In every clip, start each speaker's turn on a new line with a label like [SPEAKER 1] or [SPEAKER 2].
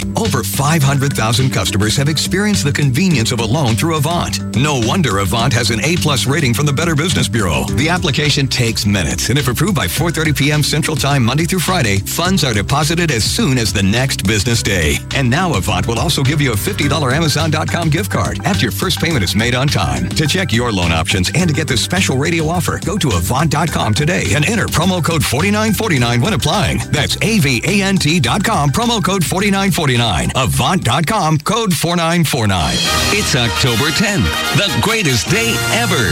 [SPEAKER 1] Over 500,000 customers have experienced the convenience of a loan through Avant. No wonder Avant has an A-plus rating from the Better Business Bureau. The application takes minutes, and if approved by 4:30 p.m. Central Time, Monday through Friday, funds are deposited as soon as the next business day. And now Avant will also give you a $50 Amazon.com gift card after your first payment is made on time. To check your loan options and to get this special radio offer, go to Avant.com today and enter promo code 4949 when applying. That's AVANT.com, promo code 4949. Avant.com, code 4949.
[SPEAKER 2] It's October 10th, the greatest day ever.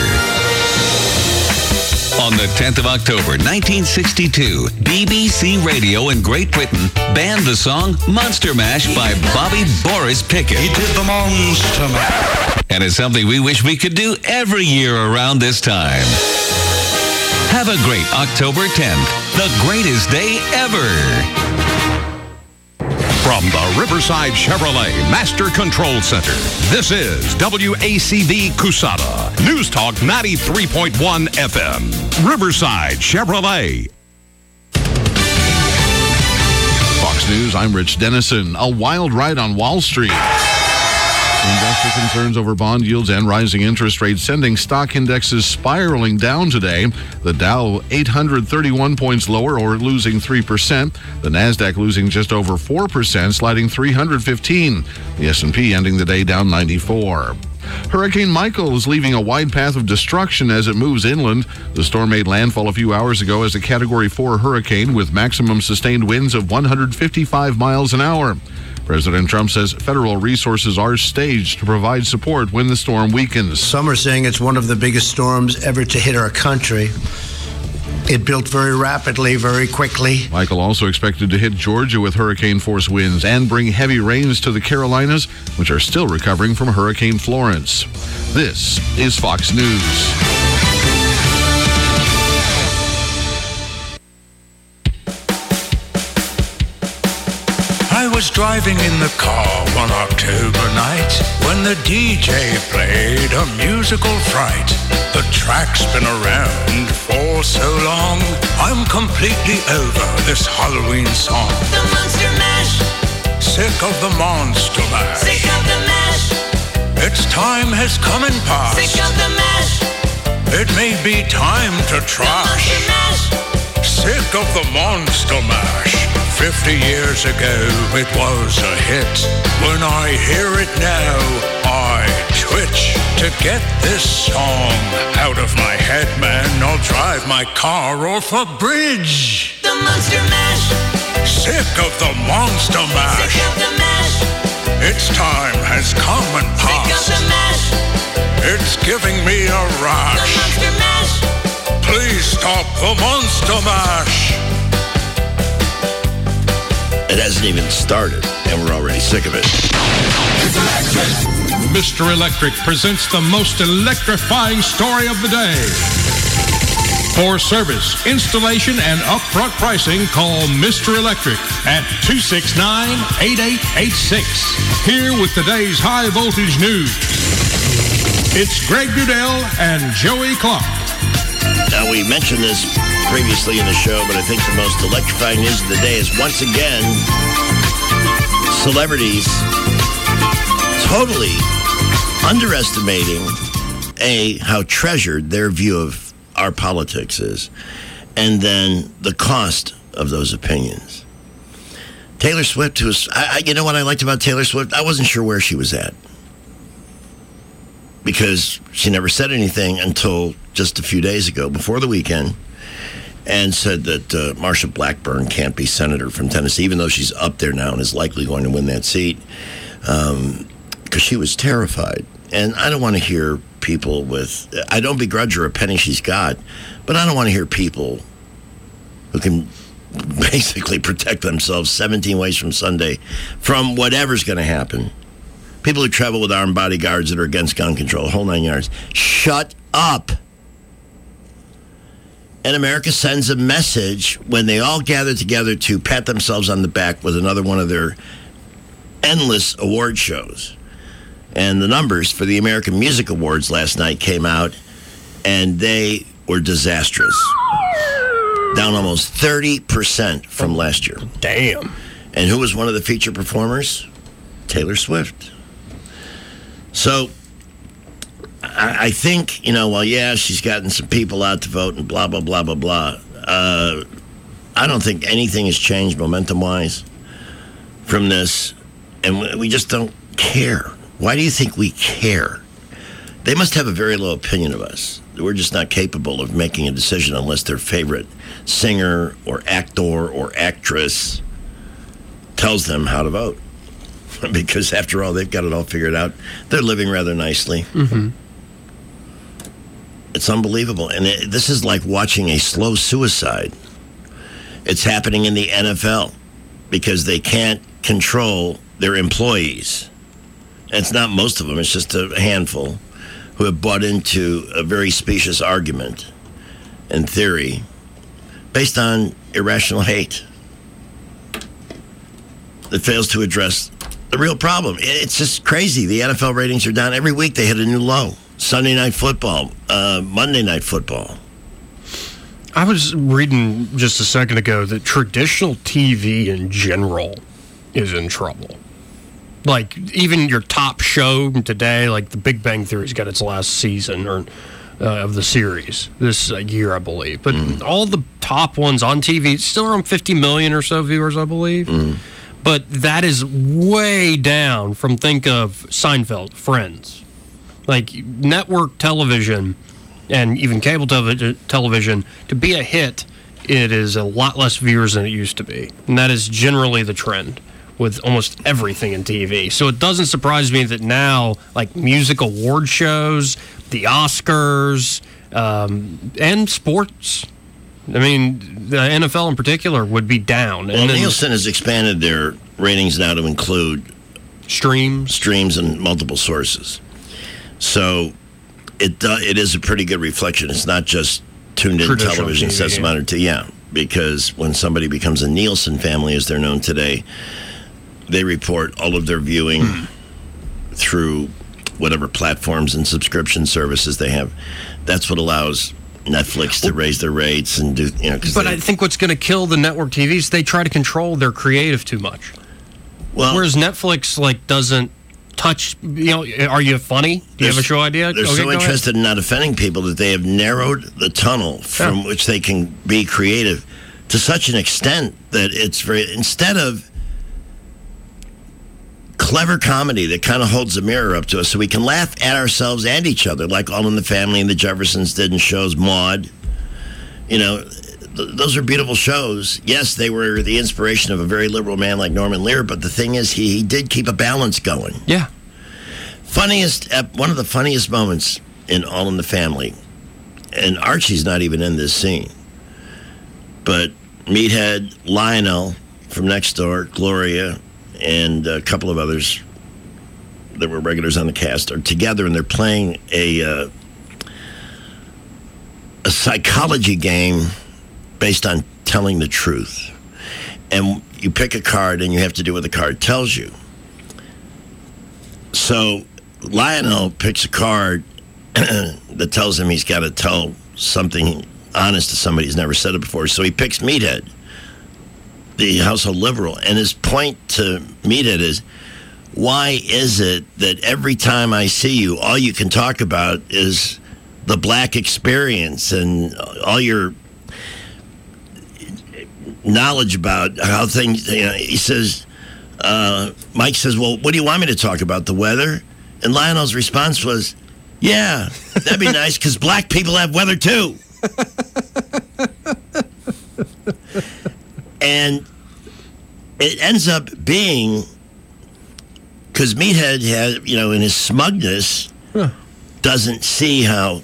[SPEAKER 2] On the 10th of October, 1962, BBC Radio in Great Britain banned the song Monster Mash by Bobby Boris Pickett.
[SPEAKER 3] He did the Monster Mash.
[SPEAKER 2] And it's something we wish we could do every year around this time. Have a great October 10th, the greatest day ever.
[SPEAKER 4] From the Riverside Chevrolet Master Control Center, this is WACV Cusada, News Talk 93.1 FM, Riverside Chevrolet.
[SPEAKER 5] Fox News, I'm Rich Dennison. A wild ride on Wall Street. Investor concerns over bond yields and rising interest rates sending stock indexes spiraling down today. The Dow 831 points lower, or losing 3%. The Nasdaq losing just over 4%, sliding 315. The S&P ending the day down 94. Hurricane Michael is leaving a wide path of destruction as it moves inland. The storm made landfall a few hours ago as a Category 4 hurricane with maximum sustained winds of 155 miles an hour. President Trump says federal resources are staged to provide support when the storm weakens.
[SPEAKER 6] Some are saying it's one of the biggest storms ever to hit our country. It built very rapidly, very quickly.
[SPEAKER 5] Michael also expected to hit Georgia with hurricane-force winds and bring heavy rains to the Carolinas, which are still recovering from Hurricane Florence. This is Fox News.
[SPEAKER 3] I was driving in the car one October night when the DJ played a musical fright. The track's been around for so long, I'm completely over this Halloween song.
[SPEAKER 7] The Monster Mash.
[SPEAKER 3] Sick of the Monster Mash.
[SPEAKER 7] Sick of the mash.
[SPEAKER 3] Its time has come and passed.
[SPEAKER 7] Sick of the mash.
[SPEAKER 3] It may be time to trash.
[SPEAKER 7] The Monster Mash.
[SPEAKER 3] Sick of the Monster Mash. 50 years ago, it was a hit. When I hear it now, I twitch. To get this song out of my head, man, I'll drive my car off a bridge.
[SPEAKER 7] The Monster Mash.
[SPEAKER 3] Sick of the Monster Mash.
[SPEAKER 7] Sick of the mash.
[SPEAKER 3] Its time has come and passed.
[SPEAKER 7] Sick of the mash.
[SPEAKER 3] It's giving me a rash.
[SPEAKER 7] The Monster Mash.
[SPEAKER 3] Please stop the Monster Mash.
[SPEAKER 8] It hasn't even started, and we're already sick of it.
[SPEAKER 9] It's electric. Mr. Electric presents the most electrifying story of the day. For service, installation, and upfront pricing, call Mr. Electric at 269-8886. Here with today's high voltage news, it's Greg Dudell and Joey Clark.
[SPEAKER 8] Now, we mentioned this previously in the show, but I think the most electrifying news of the day is once again celebrities totally underestimating how treasured their view of our politics is, and then the cost of those opinions. Taylor Swift was, you know what I liked about Taylor Swift? I wasn't sure where she was at, because she never said anything until just a few days ago, before the weekend, and said that Marsha Blackburn can't be senator from Tennessee, even though she's up there now and is likely going to win that seat, because she was terrified. And I don't want to hear people I don't begrudge her a penny she's got, but I don't want to hear people who can basically protect themselves 17 ways from Sunday from whatever's going to happen. People who travel with armed bodyguards that are against gun control, whole 9 yards. Shut up. And America sends a message when they all gather together to pat themselves on the back with another one of their endless award shows. And the numbers for the American Music Awards last night came out, and they were disastrous. Down almost 30% from last year.
[SPEAKER 10] Damn.
[SPEAKER 8] And who was one of the featured performers? Taylor Swift. So I think, while, she's gotten some people out to vote and blah, blah, blah, blah, blah, I don't think anything has changed momentum-wise from this, and we just don't care. Why do you think we care? They must have a very low opinion of us. We're just not capable of making a decision unless their favorite singer or actor or actress tells them how to vote. Because after all, they've got it all figured out. They're living rather nicely.
[SPEAKER 10] Mm-hmm.
[SPEAKER 8] It's unbelievable. And this is like watching a slow suicide. It's happening in the NFL because they can't control their employees. And it's not most of them. It's just a handful who have bought into a very specious argument and theory based on irrational hate that fails to address the real problem. It's just crazy. The NFL ratings are down. Every week they hit a new low. Sunday Night Football, Monday Night Football.
[SPEAKER 10] I was reading just a second ago that traditional TV in general is in trouble. Like, even your top show today, like The Big Bang Theory's got its last season of the series this year, I believe. But all the top ones on TV, it's still around 50 million or so viewers, I believe. But that is way down from, think of Seinfeld, Friends. Like, network television and even cable television, to be a hit, it is a lot less viewers than it used to be. And that is generally the trend with almost everything in TV. So it doesn't surprise me that now, like music award shows, the Oscars, and sports, I mean, the NFL in particular would be down.
[SPEAKER 8] Well, and Nielsen has expanded their ratings now to include streams and multiple sources. So it is a pretty good reflection. It's not just tuned in television, says amount to, because when somebody becomes a Nielsen family, as they're known today, they report all of their viewing through whatever platforms and subscription services they have. That's what allows Netflix to raise their rates and do,
[SPEAKER 10] But I think what's going to kill the network TVs, they try to control their creative too much.
[SPEAKER 8] Well,
[SPEAKER 10] whereas Netflix doesn't touch, are you funny? Do you have a show idea?
[SPEAKER 8] They're so interested in not offending people that they have narrowed the tunnel from which they can be creative to such an extent that it's instead of clever comedy that kind of holds a mirror up to us so we can laugh at ourselves and each other, like All in the Family and the Jeffersons did in shows, Maude. Those are beautiful shows. Yes, they were the inspiration of a very liberal man like Norman Lear, but the thing is, he did keep a balance going.
[SPEAKER 10] Yeah.
[SPEAKER 8] One of the funniest moments in All in the Family, and Archie's not even in this scene, but Meathead, Lionel from next door, Gloria, and a couple of others that were regulars on the cast are together, and they're playing a psychology game based on telling the truth. And you pick a card, and you have to do what the card tells you. So Lionel picks a card that tells him he's got to tell something honest to somebody who's never said it before. So he picks Meathead, the household liberal, and his point to Meathead is, why is it that every time I see you, all you can talk about is the black experience and all your knowledge about how things, he says, Mike says, well, what do you want me to talk about, the weather? And Lionel's response was, yeah, that'd be nice because black people have weather too. And it ends up being, because Meathead had, in his smugness, doesn't see how,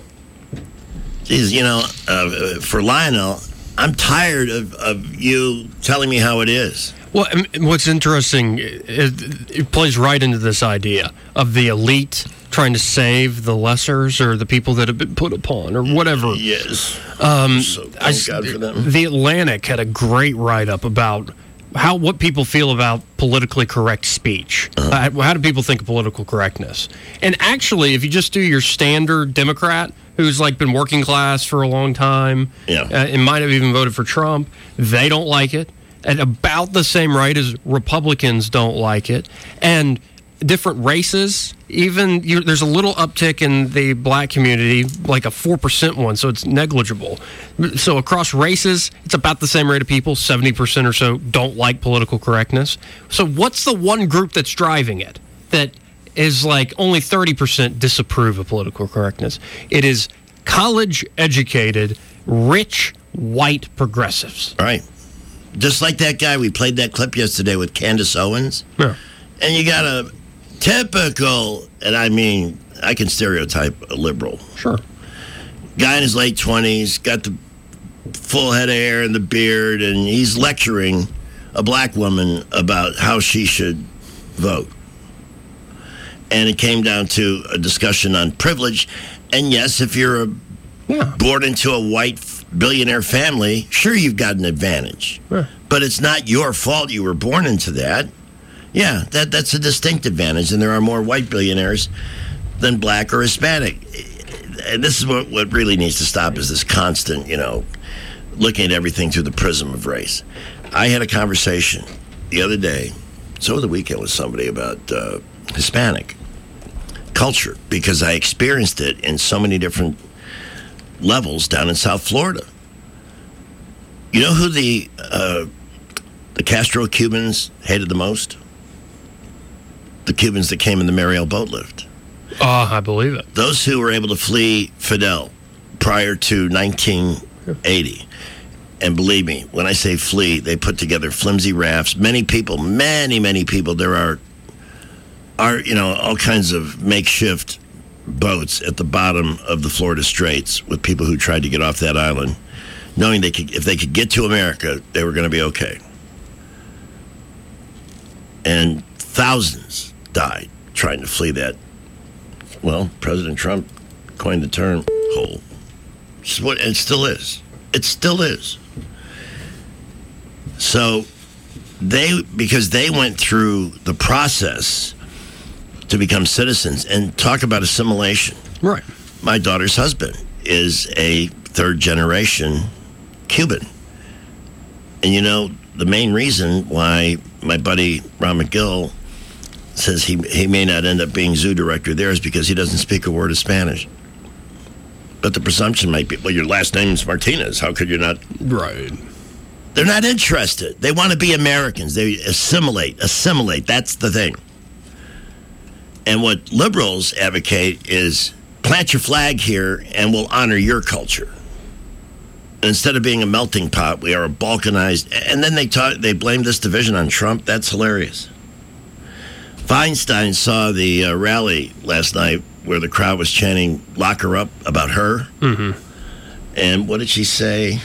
[SPEAKER 8] for Lionel, I'm tired of you telling me how it is.
[SPEAKER 10] Well, what's interesting, it plays right into this idea of the elite trying to save the lessers or the people that have been put upon or whatever.
[SPEAKER 8] Yes. So thank God for them.
[SPEAKER 10] The Atlantic had a great write-up about what people feel about politically correct speech. How do people think of political correctness? And actually, if you just do your standard Democrat who's been working class for a long time and might have even voted for Trump, they don't like it. at about the same rate as Republicans don't like it. And different races, even there's a little uptick in the black community, like a 4% one, so it's negligible. So across races, it's about the same rate of people, 70% or so don't like political correctness. So what's the one group that's driving it that is like only 30% disapprove of political correctness? It is college-educated, rich, white progressives.
[SPEAKER 8] Right. Just like that guy, we played that clip yesterday with Candace Owens.
[SPEAKER 10] Yeah.
[SPEAKER 8] And you got a typical, and I mean, I can stereotype a liberal.
[SPEAKER 10] Sure.
[SPEAKER 8] Guy in his late 20s, got the full head of hair and the beard, and he's lecturing a black woman about how she should vote. And it came down to a discussion on privilege. And yes, if you're born into a white billionaire family, sure, you've got an advantage.
[SPEAKER 10] Yeah.
[SPEAKER 8] But it's not your fault you were born into that. Yeah, that's a distinct advantage, and there are more white billionaires than black or Hispanic. And this is what really needs to stop, is this constant, looking at everything through the prism of race. I had a conversation the other day, over the weekend, with somebody about Hispanic culture, because I experienced it in so many different levels down in South Florida. You know who the Castro Cubans hated the most? The Cubans that came in the Mariel boat lift.
[SPEAKER 10] I believe it.
[SPEAKER 8] Those who were able to flee Fidel prior to 1980. And believe me, when I say flee, they put together flimsy rafts. Many people, many people, there are all kinds of makeshift boats at the bottom of the Florida Straits with people who tried to get off that island, knowing if they could get to America, they were going to be okay. And thousands died trying to flee that. Well, President Trump coined the term hole. It still is. It still is. So because they went through the process to become citizens, and talk about assimilation.
[SPEAKER 10] Right.
[SPEAKER 8] My daughter's husband is a third-generation Cuban. And the main reason why my buddy Ron McGill says he may not end up being zoo director there is because he doesn't speak a word of Spanish. But the presumption might be, well, your last name's Martinez. How could you not?
[SPEAKER 10] Right.
[SPEAKER 8] They're not interested. They want to be Americans. They assimilate. That's the thing. And what liberals advocate is plant your flag here and we'll honor your culture. And instead of being a melting pot, we are a balkanized. And then they blame this division on Trump. That's hilarious. Feinstein saw the rally last night where the crowd was chanting, "Lock her up," about her.
[SPEAKER 10] Mm-hmm.
[SPEAKER 8] And what did she say?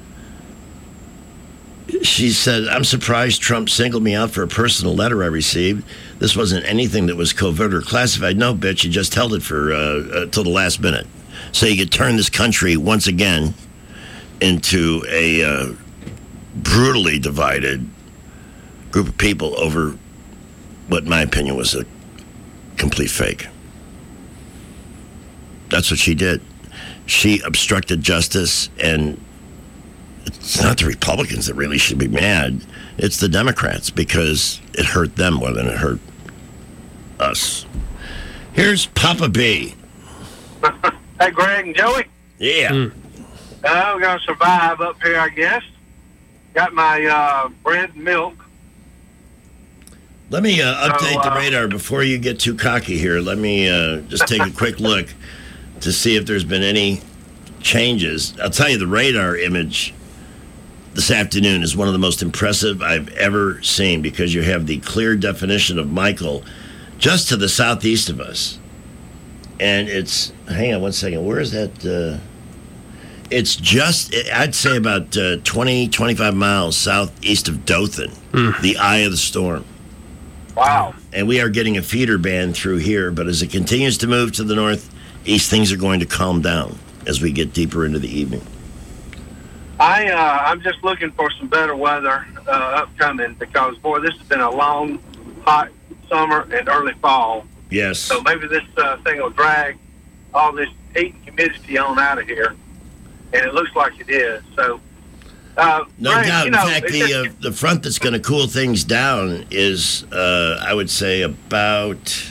[SPEAKER 8] She said, "I'm surprised Trump singled me out for a personal letter I received. This wasn't anything that was covert or classified. No, bitch, you just held it for till the last minute. So you could turn this country once again into a brutally divided group of people over what, in my opinion, was a complete fake." That's what she did. She obstructed justice, and it's not the Republicans that really should be mad. It's the Democrats, because it hurt them more than it hurt us. Here's Papa B.
[SPEAKER 11] Hey, Greg and Joey.
[SPEAKER 8] Yeah.
[SPEAKER 11] We're going to survive up here, I guess. Got my bread and milk.
[SPEAKER 8] Let me update the radar before you get too cocky here. Let me just take a quick look to see if there's been any changes. I'll tell you, the radar image this afternoon is one of the most impressive I've ever seen, because you have the clear definition of Michael just to the southeast of us. And it's, hang on one second, where is that? It's just, I'd say about 20, 25 miles southeast of Dothan, the eye of the storm.
[SPEAKER 11] Wow.
[SPEAKER 8] And we are getting a feeder band through here, but as it continues to move to the northeast, things are going to calm down as we get deeper into the evening.
[SPEAKER 11] I'm just looking for some better weather upcoming, because, boy, this has been a long, hot summer and early fall.
[SPEAKER 8] Yes.
[SPEAKER 11] So maybe this thing will drag all this heat and humidity on out of here, and it looks like it is. So
[SPEAKER 8] No
[SPEAKER 11] Greg,
[SPEAKER 8] doubt.
[SPEAKER 11] you
[SPEAKER 8] In
[SPEAKER 11] know,
[SPEAKER 8] fact, the front that's going to cool things down is, I would say, about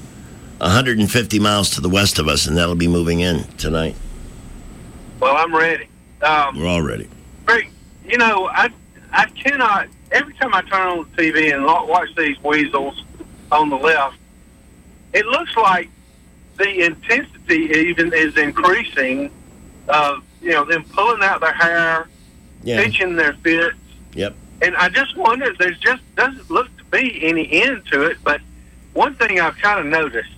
[SPEAKER 8] 150 miles to the west of us, and that'll be moving in tonight.
[SPEAKER 11] well, I'm ready.
[SPEAKER 8] We're all ready.
[SPEAKER 11] Greg, you know, I cannot. Every time I turn on the TV and watch these weasels on the left, it looks like the intensity even is increasing of, you know, them pulling out their hair,
[SPEAKER 8] Yeah.
[SPEAKER 11] pitching their fits.
[SPEAKER 8] Yep.
[SPEAKER 11] And I just wonder, there's just doesn't look to be any end to it. But one thing I've kind of noticed,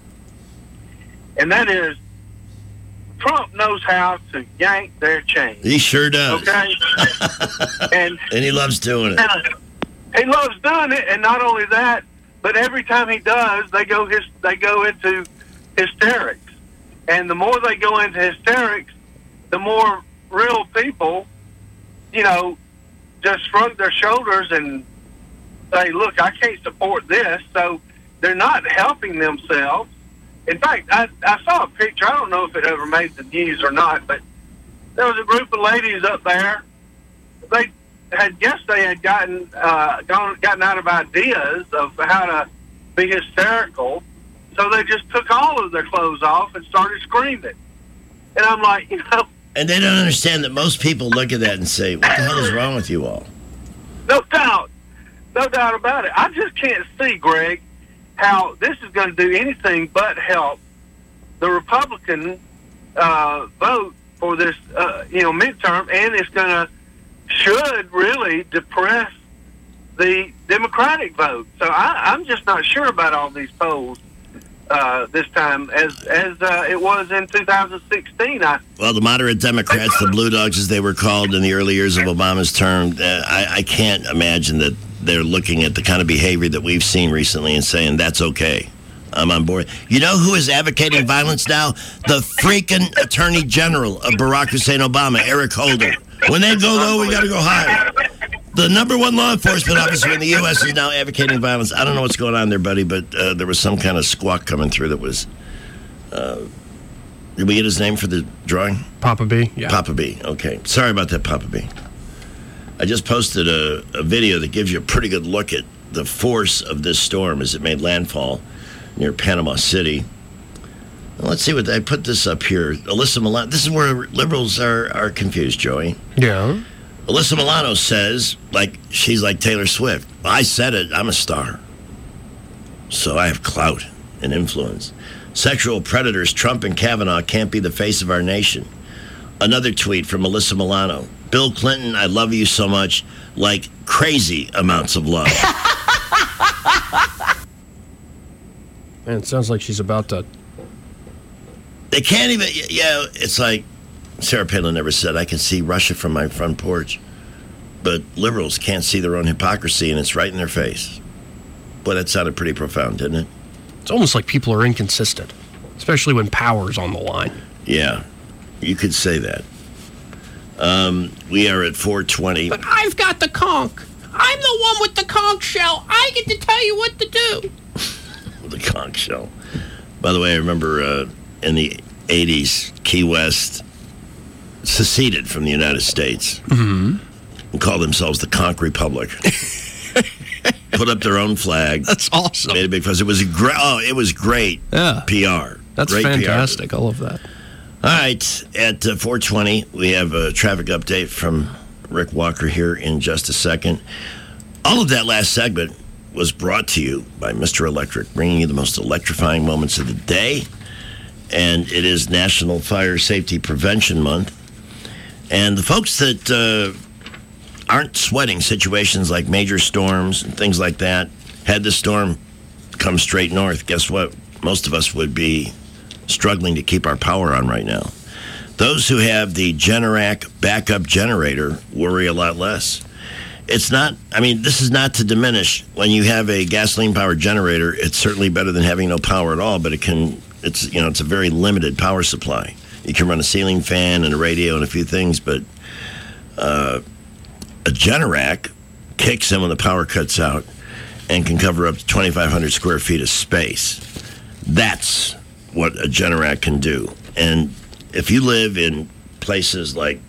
[SPEAKER 11] and that is Trump knows how to yank their chain.
[SPEAKER 8] He sure does.
[SPEAKER 11] Okay? and
[SPEAKER 8] he loves doing it.
[SPEAKER 11] He loves doing it, and not only that, but every time he does, they go into hysterics. And the more they go into hysterics, the more real people, you know, just shrug their shoulders and say, look, I can't support this. So they're not helping themselves. In fact, I saw a picture. I don't know if it ever made the news or not, but there was a group of ladies up there. They had gotten out of ideas of how to be hysterical. So they just took all of their clothes off and started screaming. And I'm like, you know.
[SPEAKER 8] And they don't understand that most people look at that and say, what the hell is wrong with you all?
[SPEAKER 11] No doubt about it. I just can't see, Greg, how this is going to do anything but help the Republican vote for this, midterm, and it's should really depress the Democratic vote. So I'm just not sure about all these polls this time as it was in 2016.
[SPEAKER 8] Well, the moderate Democrats, the Blue Dogs as they were called in the early years of Obama's term, I can't imagine that they're looking at the kind of behavior that we've seen recently and saying, that's okay. I'm on board. You know who is advocating violence now? The freaking Attorney General of Barack Hussein Obama, Eric Holder. When they go low, we got to go higher. The number one law enforcement officer in the U.S. is now advocating violence. I don't know what's going on there, buddy, but there was some kind of squawk coming through that was... did we get his name for the drawing?
[SPEAKER 10] Papa B, yeah.
[SPEAKER 8] Papa B, okay. Sorry about that, Papa B. I just posted a video that gives you a pretty good look at the force of this storm as it made landfall near Panama City. Well, let's see what I put this up here. Alyssa Milano. This is where liberals are confused, Joey.
[SPEAKER 10] Yeah.
[SPEAKER 8] Alyssa Milano says, she's like Taylor Swift. I said it. I'm a star. So I have clout and influence. Sexual predators Trump and Kavanaugh can't be the face of our nation. Another tweet from Alyssa Milano. Bill Clinton, I love you so much. Like crazy amounts of love.
[SPEAKER 10] Man, it sounds like she's about to...
[SPEAKER 8] They can't even... Yeah, it's like Sarah Palin never said, I can see Russia from my front porch. But liberals can't see their own hypocrisy, and it's right in their face. Boy, that sounded pretty profound, didn't it?
[SPEAKER 10] It's almost like people are inconsistent, especially when power's on the line.
[SPEAKER 8] Yeah, you could say that. We are at 4:20.
[SPEAKER 10] But I've got the conch. I'm the one with the conch shell. I get to tell you what to do.
[SPEAKER 8] The conch shell. By the way, I remember in the 80s, Key West seceded from the United States and called themselves the Conch Republic. Put up their own flag.
[SPEAKER 10] That's awesome.
[SPEAKER 8] Made a big fuss. It was great PR.
[SPEAKER 10] That's
[SPEAKER 8] great
[SPEAKER 10] fantastic.
[SPEAKER 8] PR.
[SPEAKER 10] I love that.
[SPEAKER 8] All right, at 4:20, we have a traffic update from Rick Walker here in just a second. All of that last segment was brought to you by Mr. Electric, bringing you the most electrifying moments of the day. And it is National Fire Safety Prevention Month. And the folks that aren't sweating situations like major storms and things like that, had the storm come straight north, guess what? Most of us would be struggling to keep our power on right now. Those who have the Generac backup generator worry a lot less. This is not to diminish. When you have a gasoline-powered generator, it's certainly better than having no power at all, but it's a very limited power supply. You can run a ceiling fan and a radio and a few things, but a Generac kicks in when the power cuts out and can cover up to 2,500 square feet of space. That's what a Generac can do. And if you live in places like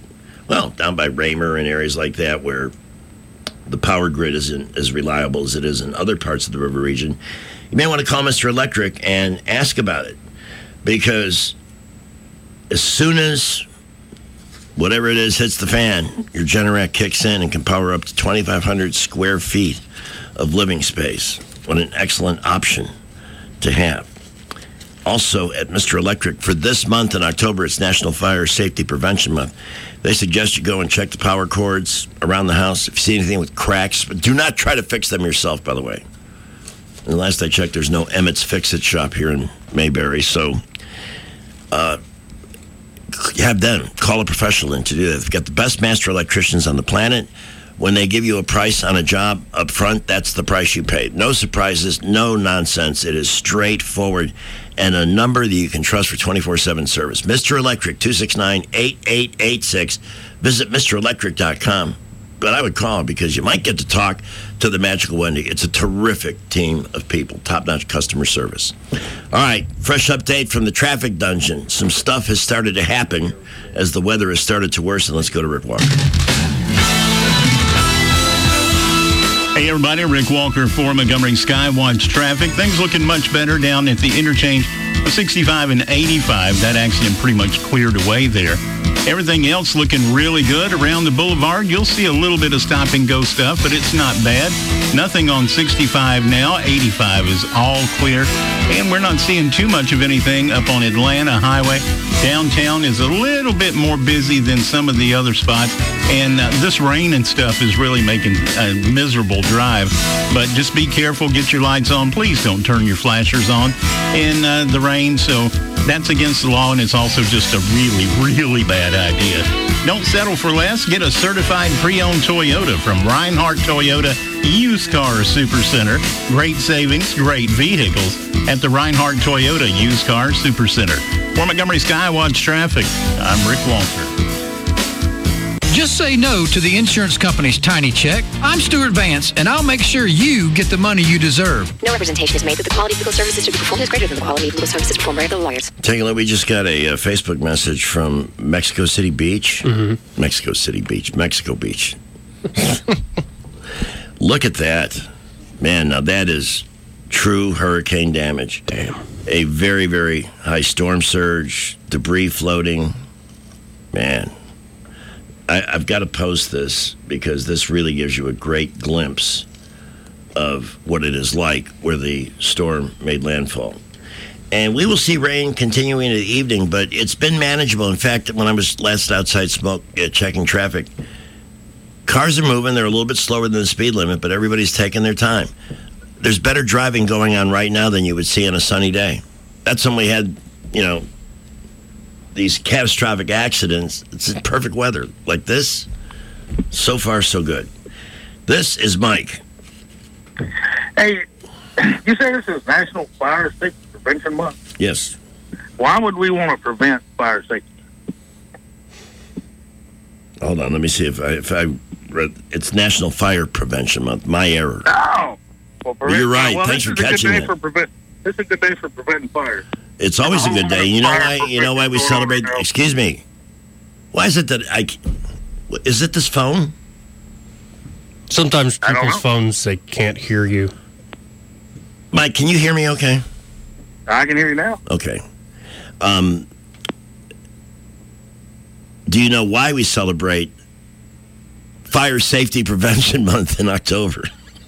[SPEAKER 8] Well, down by Raymer and areas like that where the power grid isn't as reliable as it is in other parts of the river region, you may want to call Mr. Electric and ask about it. Because as soon as whatever it is hits the fan, your Generac kicks in and can power up to 2,500 square feet of living space. What an excellent option to have. Also, at Mr. Electric, for this month in October, it's National Fire Safety Prevention Month. They suggest you go and check the power cords around the house. If you see anything with cracks, but do not try to fix them yourself, by the way. And last I checked, there's no Emmett's Fix-It shop here in Mayberry, so have them call a professional in to do that. They've got the best master electricians on the planet. When they give you a price on a job up front, that's the price you pay. No surprises, no nonsense. It is straightforward and a number that you can trust for 24/7 service. Mr. Electric, 269-8886. Visit MrElectric.com. But I would call because you might get to talk to the Magical Wendy. It's a terrific team of people, top-notch customer service. All right, fresh update from the traffic dungeon. Some stuff has started to happen as the weather has started to worsen. Let's go to Rick Walker.
[SPEAKER 12] Hey everybody, Rick Walker for Montgomery Skywatch Traffic. Things looking much better down at the interchange of 65 and 85. That accident pretty much cleared away there. Everything else looking really good around the boulevard. You'll see a little bit of stop and go stuff, but it's not bad. Nothing on 65 now. 85 is all clear. And we're not seeing too much of anything up on Atlanta Highway. Downtown is a little bit more busy than some of the other spots. And this rain and stuff is really making a miserable drive. But just be careful. Get your lights on. Please don't turn your flashers on in the rain. So that's against the law, and it's also just a really, really bad idea. Don't settle for less. Get a certified pre-owned Toyota from Reinhardt Toyota Used Car Super Center. Great savings, great vehicles at the Reinhardt Toyota Used Car Super Center. For Montgomery Skywatch Traffic, I'm Rick Walker.
[SPEAKER 13] Just say no to the insurance company's tiny check. I'm Stuart Vance, and I'll make sure you get the money you deserve.
[SPEAKER 14] No representation is made that the quality of legal services to be performed is greater than the quality of legal services performed by other lawyers.
[SPEAKER 8] Take a look. We just got a Facebook message from Mexico City Beach. Mm-hmm. Mexico City Beach. Mexico Beach. Look at that. Man, now that is true hurricane damage.
[SPEAKER 10] Damn.
[SPEAKER 8] A very, very high storm surge, debris floating. Man. I've got to post this because this really gives you a great glimpse of what it is like where the storm made landfall. And we will see rain continuing in the evening, but it's been manageable. In fact, when I was last outside checking traffic, cars are moving. They're a little bit slower than the speed limit, but everybody's taking their time. There's better driving going on right now than you would see on a sunny day. That's when we had, these catastrophic accidents. It's in perfect weather. Like this, so far, so good. This is Mike.
[SPEAKER 15] Hey, you say this is National Fire Safety Prevention Month?
[SPEAKER 8] Yes.
[SPEAKER 15] Why would we want to prevent fire safety?
[SPEAKER 8] Hold on, let me see if I read. It's National Fire Prevention Month. My error.
[SPEAKER 15] Oh. Well,
[SPEAKER 8] you're right. Thanks for catching it.
[SPEAKER 15] This is a good day for preventing fires.
[SPEAKER 8] It's always a good day. You know why? You know why we celebrate? Excuse me. Why is it that is it this phone?
[SPEAKER 10] Sometimes people's phones, they can't hear you.
[SPEAKER 8] Mike, can you hear me okay?
[SPEAKER 15] I can hear you now.
[SPEAKER 8] Okay. Do you know why we celebrate Fire Safety Prevention Month in October?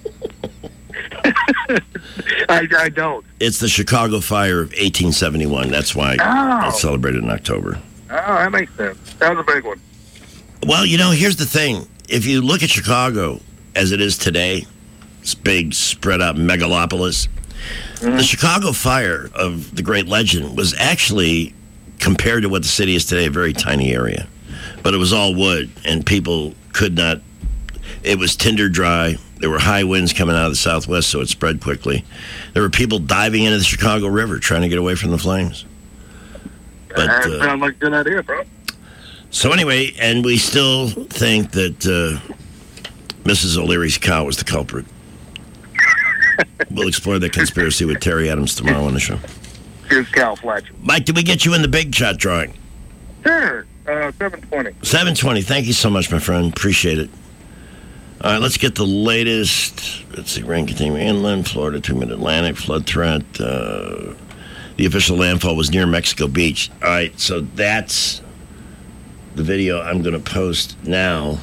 [SPEAKER 15] I don't.
[SPEAKER 8] It's the Chicago Fire of 1871. That's why it's celebrated in October.
[SPEAKER 15] Oh, that makes sense. That was a big one.
[SPEAKER 8] Well, here's the thing. If you look at Chicago as it is today, this big, spread out megalopolis, the Chicago Fire of the great legend was actually, compared to what the city is today, a very tiny area. But it was all wood, and people could not. It was tinder dry. There were high winds coming out of the southwest, so it spread quickly. There were people diving into the Chicago River trying to get away from the flames. But,
[SPEAKER 15] that sounds like a good idea, bro.
[SPEAKER 8] So anyway, and we still think that Mrs. O'Leary's cow was the culprit. We'll explore that conspiracy with Terry Adams tomorrow on the show.
[SPEAKER 15] Here's cow flatulence.
[SPEAKER 8] Mike, did we get you in the big shot drawing?
[SPEAKER 15] Sure. 720.
[SPEAKER 8] 720. Thank you so much, my friend. Appreciate it. All right, let's get the latest. Let's see. Rain continuing inland. Florida to mid-Atlantic. Flood threat. The official landfall was near Mexico Beach. All right, so that's the video I'm going to post now.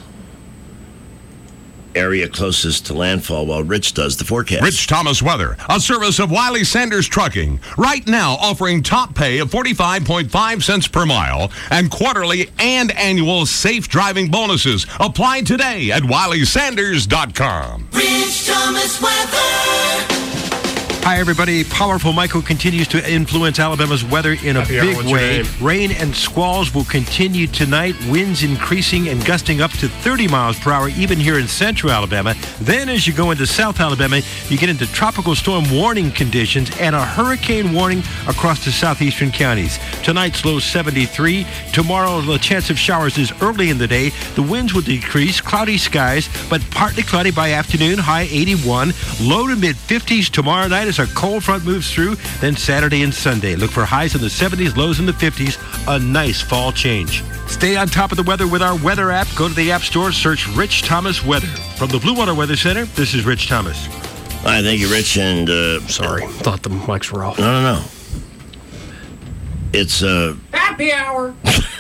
[SPEAKER 8] Area closest to landfall while Rich does the forecast.
[SPEAKER 4] Rich Thomas Weather, a service of Wiley Sanders Trucking. Right now offering top pay of 45.5 cents per mile and quarterly and annual safe driving bonuses. Apply today at WileySanders.com.
[SPEAKER 7] Rich Thomas Weather.
[SPEAKER 16] Hi, everybody. Powerful Michael continues to influence Alabama's weather in a big way. Rain and squalls will continue tonight. Winds increasing and gusting up to 30 miles per hour, even here in central Alabama. Then as you go into South Alabama, you get into tropical storm warning conditions and a hurricane warning across the southeastern counties. Tonight's low 73. Tomorrow, the chance of showers is early in the day. The winds will decrease, cloudy skies, but partly cloudy by afternoon, high 81. Low to mid-50s tomorrow night as a cold front moves through, then Saturday and Sunday. Look for highs in the 70s, lows in the 50s. A nice fall change. Stay on top of the weather with our weather app. Go to the App Store, search Rich Thomas Weather. From the Blue Water Weather Center, this is Rich Thomas.
[SPEAKER 8] All right, thank you, Rich. And
[SPEAKER 10] sorry, thought the mics were off.
[SPEAKER 8] No. It's
[SPEAKER 7] Happy hour.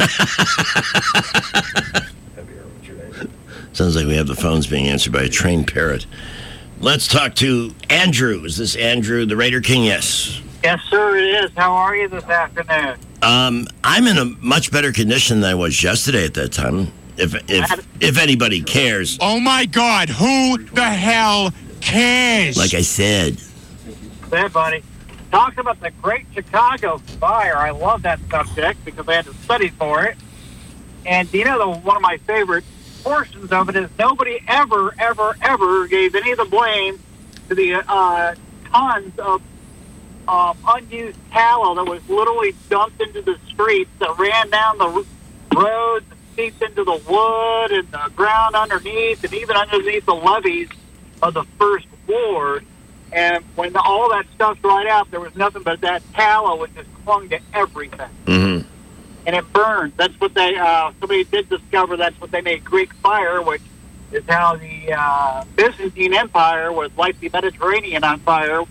[SPEAKER 8] Sounds like we have the phones being answered by a trained parrot. Let's talk to Andrew. Is this Andrew, the Raider King? Yes.
[SPEAKER 15] Yes, sir, it is. How are you this afternoon?
[SPEAKER 8] I'm in a much better condition than I was yesterday at that time, if anybody cares.
[SPEAKER 17] Oh, my God. Who the hell cares?
[SPEAKER 8] Like I said.
[SPEAKER 15] Hey, buddy. Talk about the Great Chicago Fire. I love that subject because I had to study for it. And, you know, one of my favorite portions of it is nobody ever gave any of the blame to the tons of unused tallow that was literally dumped into the streets that ran down the roads and seeped into the wood and the ground underneath and even underneath the levees of the First Ward. And when all that stuff dried out, there was nothing but that tallow which just clung to everything.
[SPEAKER 8] Mm-hmm.
[SPEAKER 15] And it burned. That's what they, somebody did discover that's what they made Greek fire, which is how the Byzantine Empire would light the Mediterranean on fire.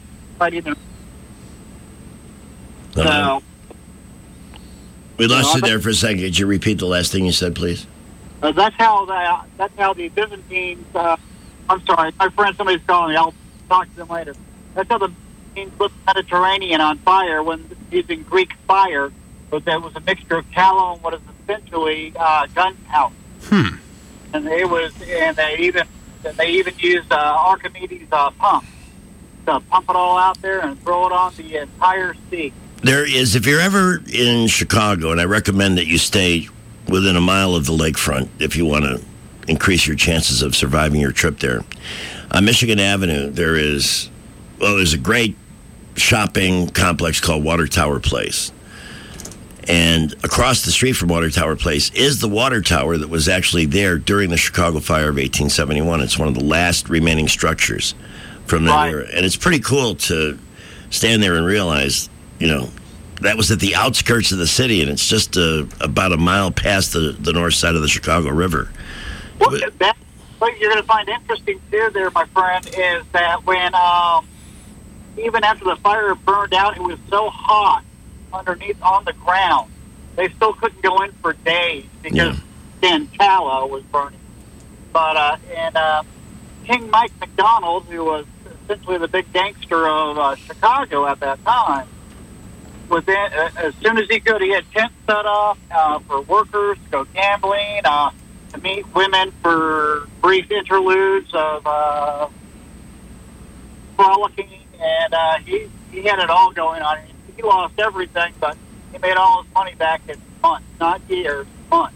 [SPEAKER 15] So,
[SPEAKER 8] we lost you there for a second. Could you repeat the last thing you said, please?
[SPEAKER 15] That's how the Byzantines, I'm sorry, my friend, somebody's calling me. I'll talk to them later. That's how the Byzantines lit the Mediterranean on fire when using Greek fire. But there was a mixture of tallow and what is essentially gunpowder. And they even used Archimedes' pump to pump it all out there and throw it on the entire sea.
[SPEAKER 8] There is, if you're ever in Chicago, and I recommend that you stay within a mile of the lakefront if you want to increase your chances of surviving your trip there. On Michigan Avenue, there's a great shopping complex called Water Tower Place. And across the street from Water Tower Place is the water tower that was actually there during the Chicago Fire of 1871. It's one of the last remaining structures from that era. And it's pretty cool to stand there and realize, you know, that was at the outskirts of the city, and it's just about a mile past the north side of the Chicago River.
[SPEAKER 15] What you're going to find interesting too there, my friend, is that when even after the fire burned out, it was so hot underneath on the ground, they still couldn't go in for days because then tallow was burning. But King Mike McDonald, who was essentially the big gangster of Chicago at that time, was as soon as he could, he had tents set up for workers to go gambling, to meet women for brief interludes of frolicking, and he had it all going on. He lost everything, but he made all his money back in months, not years, months.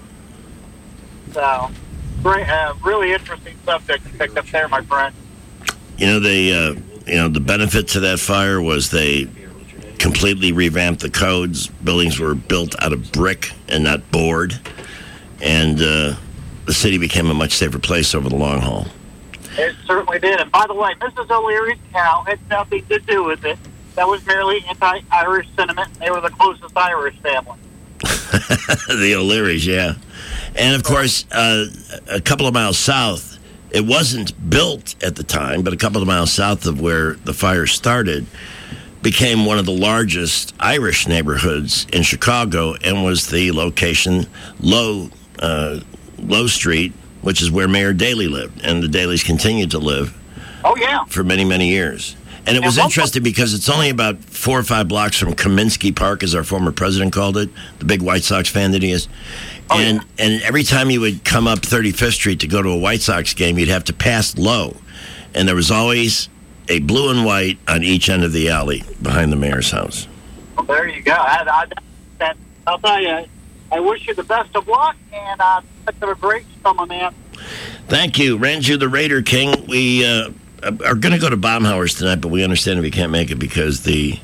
[SPEAKER 15] So, great, really interesting subject you picked up there, my friend.
[SPEAKER 8] You know, the benefit to that fire was they completely revamped the codes. Buildings were built out of brick and not board, and the city became a much safer place over the long haul.
[SPEAKER 15] It certainly did. And by the way, Mrs. O'Leary's cow had nothing to do with it. That was merely anti-Irish sentiment. They were the closest Irish family.
[SPEAKER 8] The O'Learys, yeah. And, of course, a couple of miles south, it wasn't built at the time, but a couple of miles south of where the fire started, became one of the largest Irish neighborhoods in Chicago and was the location, Low Street, which is where Mayor Daley lived. And the Daleys continued to live for many, many years. And it was interesting because it's only about 4 or 5 blocks from Kaminsky Park, as our former president called it, the big White Sox fan that he is. And every time you would come up 35th Street to go to a White Sox game, you'd have to pass Low. And there was always a blue and white on each end of the alley behind the mayor's house.
[SPEAKER 15] Well, there you go. I'll tell you, I wish you the best of luck, and have a great summer, man.
[SPEAKER 8] Thank you. Ranju the Raider King. We are going to go to Baumhauer's tonight, but we understand we can't make it because the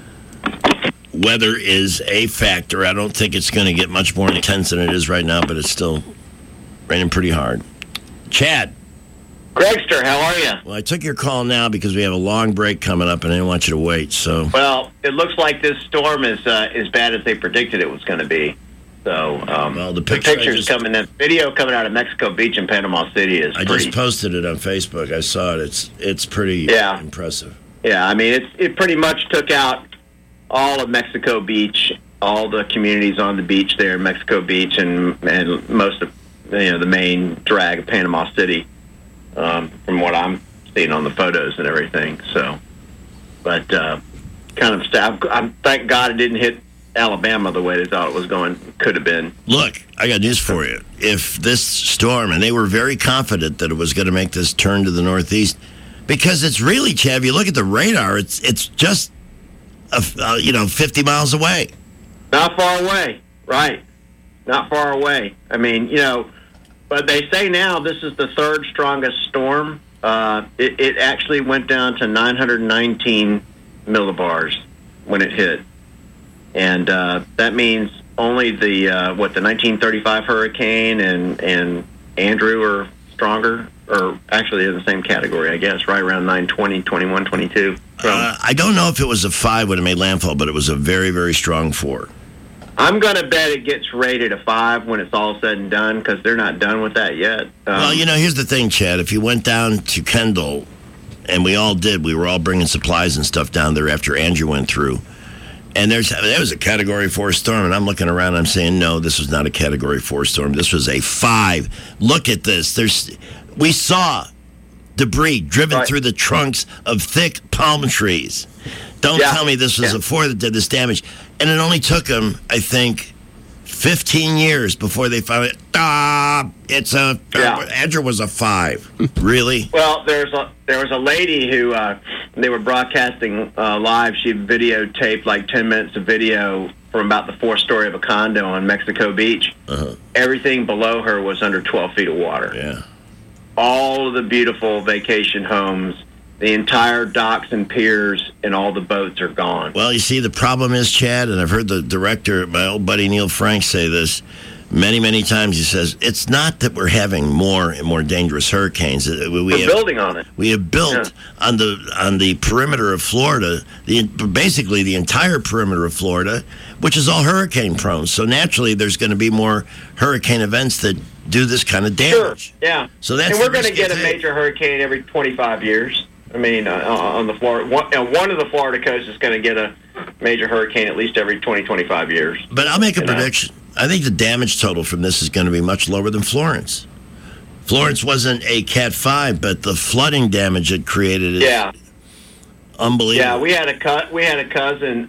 [SPEAKER 8] weather is a factor. I don't think it's going to get much more intense than it is right now, but it's still raining pretty hard. Chad.
[SPEAKER 18] Gregster, how are you?
[SPEAKER 8] Well, I took your call now because we have a long break coming up, and I didn't want you to wait. So,
[SPEAKER 18] well, it looks like this storm is as bad as they predicted it was going to be. So,
[SPEAKER 8] well, the
[SPEAKER 18] pictures coming in, video coming out of Mexico Beach and Panama City is.
[SPEAKER 8] I just posted it on Facebook. I saw it. It's pretty impressive.
[SPEAKER 18] Yeah, I mean, it pretty much took out all of Mexico Beach, all the communities on the beach there in Mexico Beach, and most of the main drag of Panama City. From what I'm seeing on the photos and everything, but kind of sad. Thank God it didn't hit Alabama the way they thought it was going. Could have been.
[SPEAKER 8] Look, I got news for you. If this storm, and they were very confident that it was going to make this turn to the northeast, because it's really, Chad, if you look at the radar, it's just 50 miles away.
[SPEAKER 18] Not far away, right? Not far away. I mean, but they say now this is the third strongest storm. It actually went down to 919 millibars when it hit. And that means only the 1935 hurricane and Andrew are stronger, or actually in the same category, I guess, right around 920, 21, 22.
[SPEAKER 8] I don't know if it was a 5 when it made landfall, but it was a very, very strong 4.
[SPEAKER 18] I'm going to bet it gets rated a 5 when it's all said and done, because they're not done with that yet.
[SPEAKER 8] Well, here's the thing, Chad. If you went down to Kendall, and we all did, we were all bringing supplies and stuff down there after Andrew went through, and there was a Category 4 storm, and I'm looking around and I'm saying, no, this was not a Category 4 storm. This was a 5. Look at this. We saw debris driven through the trunks of thick palm trees. Don't tell me this was a 4 that did this damage. And it only took them, I think, 15 years before they finally, Andrew was a 5. Really?
[SPEAKER 18] Well, there was a lady who, they were broadcasting live. She videotaped like 10 minutes of video from about the 4th story of a condo on Mexico Beach.
[SPEAKER 8] Uh-huh.
[SPEAKER 18] Everything below her was under 12 feet of water.
[SPEAKER 8] Yeah.
[SPEAKER 18] All of the beautiful vacation homes, the entire docks and piers, and all the boats are gone.
[SPEAKER 8] Well, you see, the problem is, Chad, and I've heard the director, my old buddy Neil Frank, say this many, many times. He says, it's not that we're having more and more dangerous hurricanes.
[SPEAKER 18] We're building on it.
[SPEAKER 8] We have built on the perimeter of Florida, basically the entire perimeter of Florida, which is all hurricane prone. So naturally, there's going to be more hurricane events that do this kind of damage.
[SPEAKER 18] Sure, yeah.
[SPEAKER 8] So that's
[SPEAKER 18] and we're going to get a major hurricane every 25 years. I mean, on the Florida, one of the Florida coasts is going to get a major hurricane at least every 20-25 years.
[SPEAKER 8] But I'll make a prediction. I think the damage total from this is going to be much lower than Florence. Florence wasn't a Cat 5, but the flooding damage it created is unbelievable.
[SPEAKER 18] Yeah, we had a cousin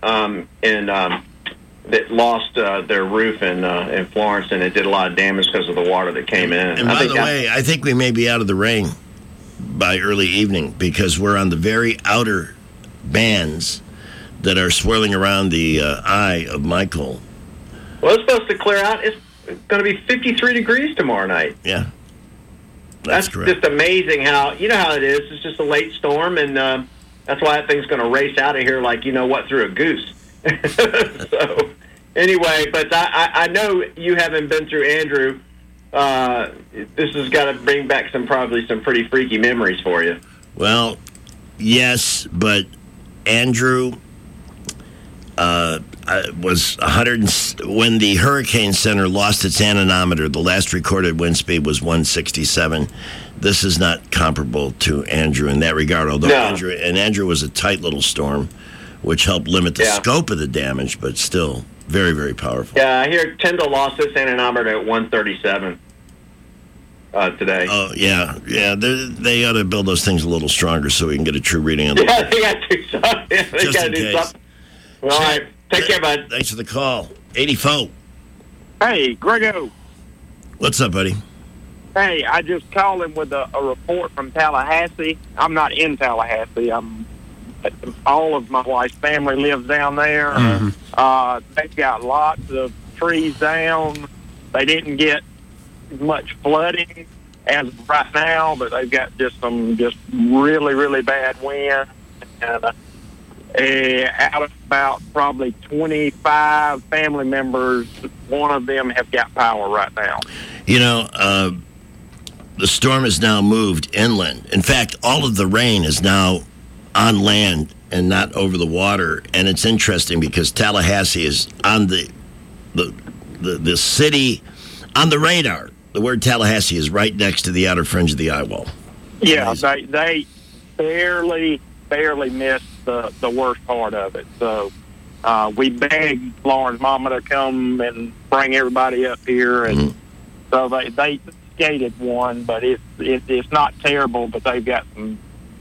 [SPEAKER 18] that lost their roof in Florence, and it did a lot of damage because of the water that came in.
[SPEAKER 8] And by the way, I think we may be out of the rain by early evening because we're on the very outer bands that are swirling around the eye of Michael.
[SPEAKER 18] Well, it's supposed to clear out. It's going to be 53 degrees tomorrow night.
[SPEAKER 8] Yeah.
[SPEAKER 18] That's just amazing how it is. It's just a late storm, and that's why that thing's going to race out of here like through a goose. So, anyway, but I know you haven't been through Andrew. This has got to bring back probably some pretty freaky memories for you.
[SPEAKER 8] Well, yes, but Andrew, was 100 when the Hurricane Center lost its anemometer. The last recorded wind speed was 167. This is not comparable to Andrew in that regard, although Andrew was a tight little storm, which helped limit the scope of the damage, but still very, very powerful.
[SPEAKER 18] Yeah, I hear Tyndall lost its anemometer at 137 today.
[SPEAKER 8] Oh, yeah. They ought to build those things a little stronger so we can get a true reading on them.
[SPEAKER 18] Yeah, they got to do something. They got to do something. All right. Take care, bud.
[SPEAKER 8] Thanks for the call. 84.
[SPEAKER 15] Hey, Grego.
[SPEAKER 8] What's up, buddy?
[SPEAKER 15] Hey, I just called him with a report from Tallahassee. I'm not in Tallahassee. All of my wife's family lives down there. They've got lots of trees down. They didn't get much flooding as of right now, but they've got just really, really bad wind. And out of about probably 25 family members, one of them have got power right now.
[SPEAKER 8] You know, the storm has now moved inland. In fact, all of the rain is now on land and not over the water. And it's interesting because Tallahassee is on the city, on the radar. The word Tallahassee is right next to the outer fringe of the eye wall.
[SPEAKER 15] Yeah, they barely missed the worst part of it. So we begged Lauren's mama to come and bring everybody up here, and so they skated one, but it's not terrible. But they've got some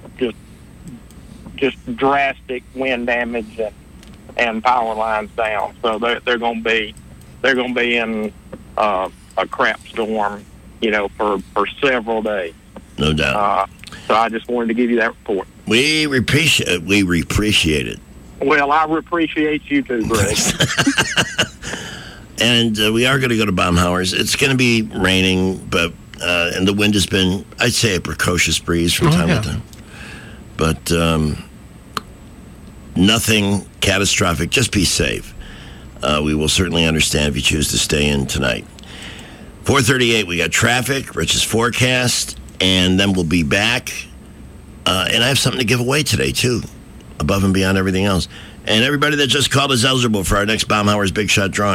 [SPEAKER 15] just drastic wind damage and power lines down. So they're going to be in a crap storm, for several days.
[SPEAKER 8] No doubt.
[SPEAKER 15] So I just wanted to give you that report.
[SPEAKER 8] We appreciate it.
[SPEAKER 15] Well, I appreciate you too, Greg.
[SPEAKER 8] And we are going to go to Baumhauer's. It's going to be raining, but and the wind has been, I'd say, a precocious breeze from time to time. But nothing catastrophic. Just be safe. We will certainly understand if you choose to stay in tonight. 4:38, we got traffic, Rich's forecast, and then we'll be back. And I have something to give away today, too, above and beyond everything else. And everybody that just called is eligible for our next Baumhauer's Big Shot drawing.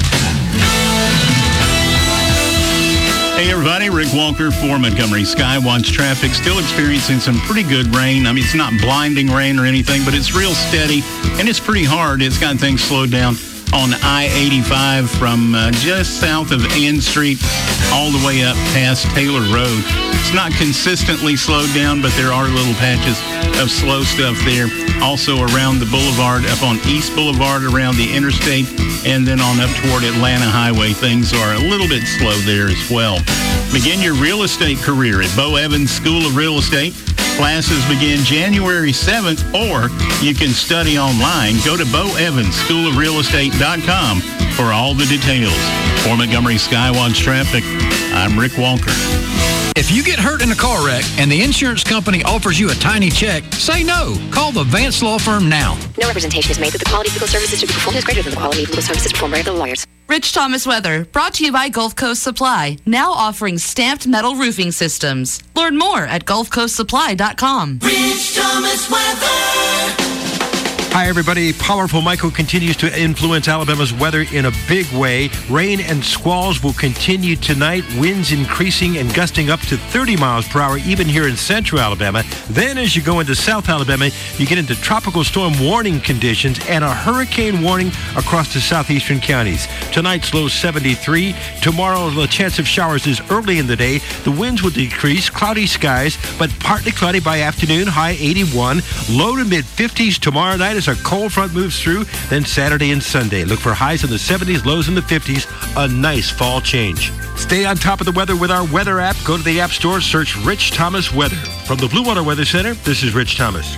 [SPEAKER 12] Hey, everybody. Rick Walker for Montgomery Skywatch Traffic. Still experiencing some pretty good rain. I mean, it's not blinding rain or anything, but it's real steady, and it's pretty hard. It's got things slowed down on I-85 from just south of Ann Street all the way up past Taylor Road. It's not consistently slowed down, but there are little patches of slow stuff there. Also around the boulevard, up on East Boulevard, around the interstate, and then on up toward Atlanta Highway, things are a little bit slow there as well. Begin your real estate career at Bo Evans School of Real Estate. Classes begin January 7th, or you can study online. Go to boevansschoolofrealestate.com for all the details. For Montgomery Skywatch Traffic, I'm Rick Walker.
[SPEAKER 13] If you get hurt in a car wreck and the insurance company offers you a tiny check, say no. Call the Vance Law Firm now.
[SPEAKER 14] No representation is made that the quality of legal services to be performed is greater than the quality of legal services performed by other lawyers.
[SPEAKER 19] Rich Thomas Weather, brought to you by Gulf Coast Supply, now offering stamped metal roofing systems. Learn more at GulfCoastSupply.com.
[SPEAKER 7] Rich Thomas Weather.
[SPEAKER 16] Hi, everybody. Powerful Michael continues to influence Alabama's weather in a big way. Rain and squalls will continue tonight. Winds increasing and gusting up to 30 miles per hour, even here in central Alabama. Then as you go into South Alabama, you get into tropical storm warning conditions and a hurricane warning across the southeastern counties. Tonight's low 73. Tomorrow, the chance of showers is early in the day. The winds will decrease, cloudy skies, but partly cloudy by afternoon, high 81. Low to mid-50s tomorrow night as a cold front moves through, then Saturday and Sunday. Look for highs in the 70s, lows in the 50s. A nice fall change. Stay on top of the weather with our weather app. Go to the App Store, search Rich Thomas Weather. From the Blue Water Weather Center, this is Rich Thomas.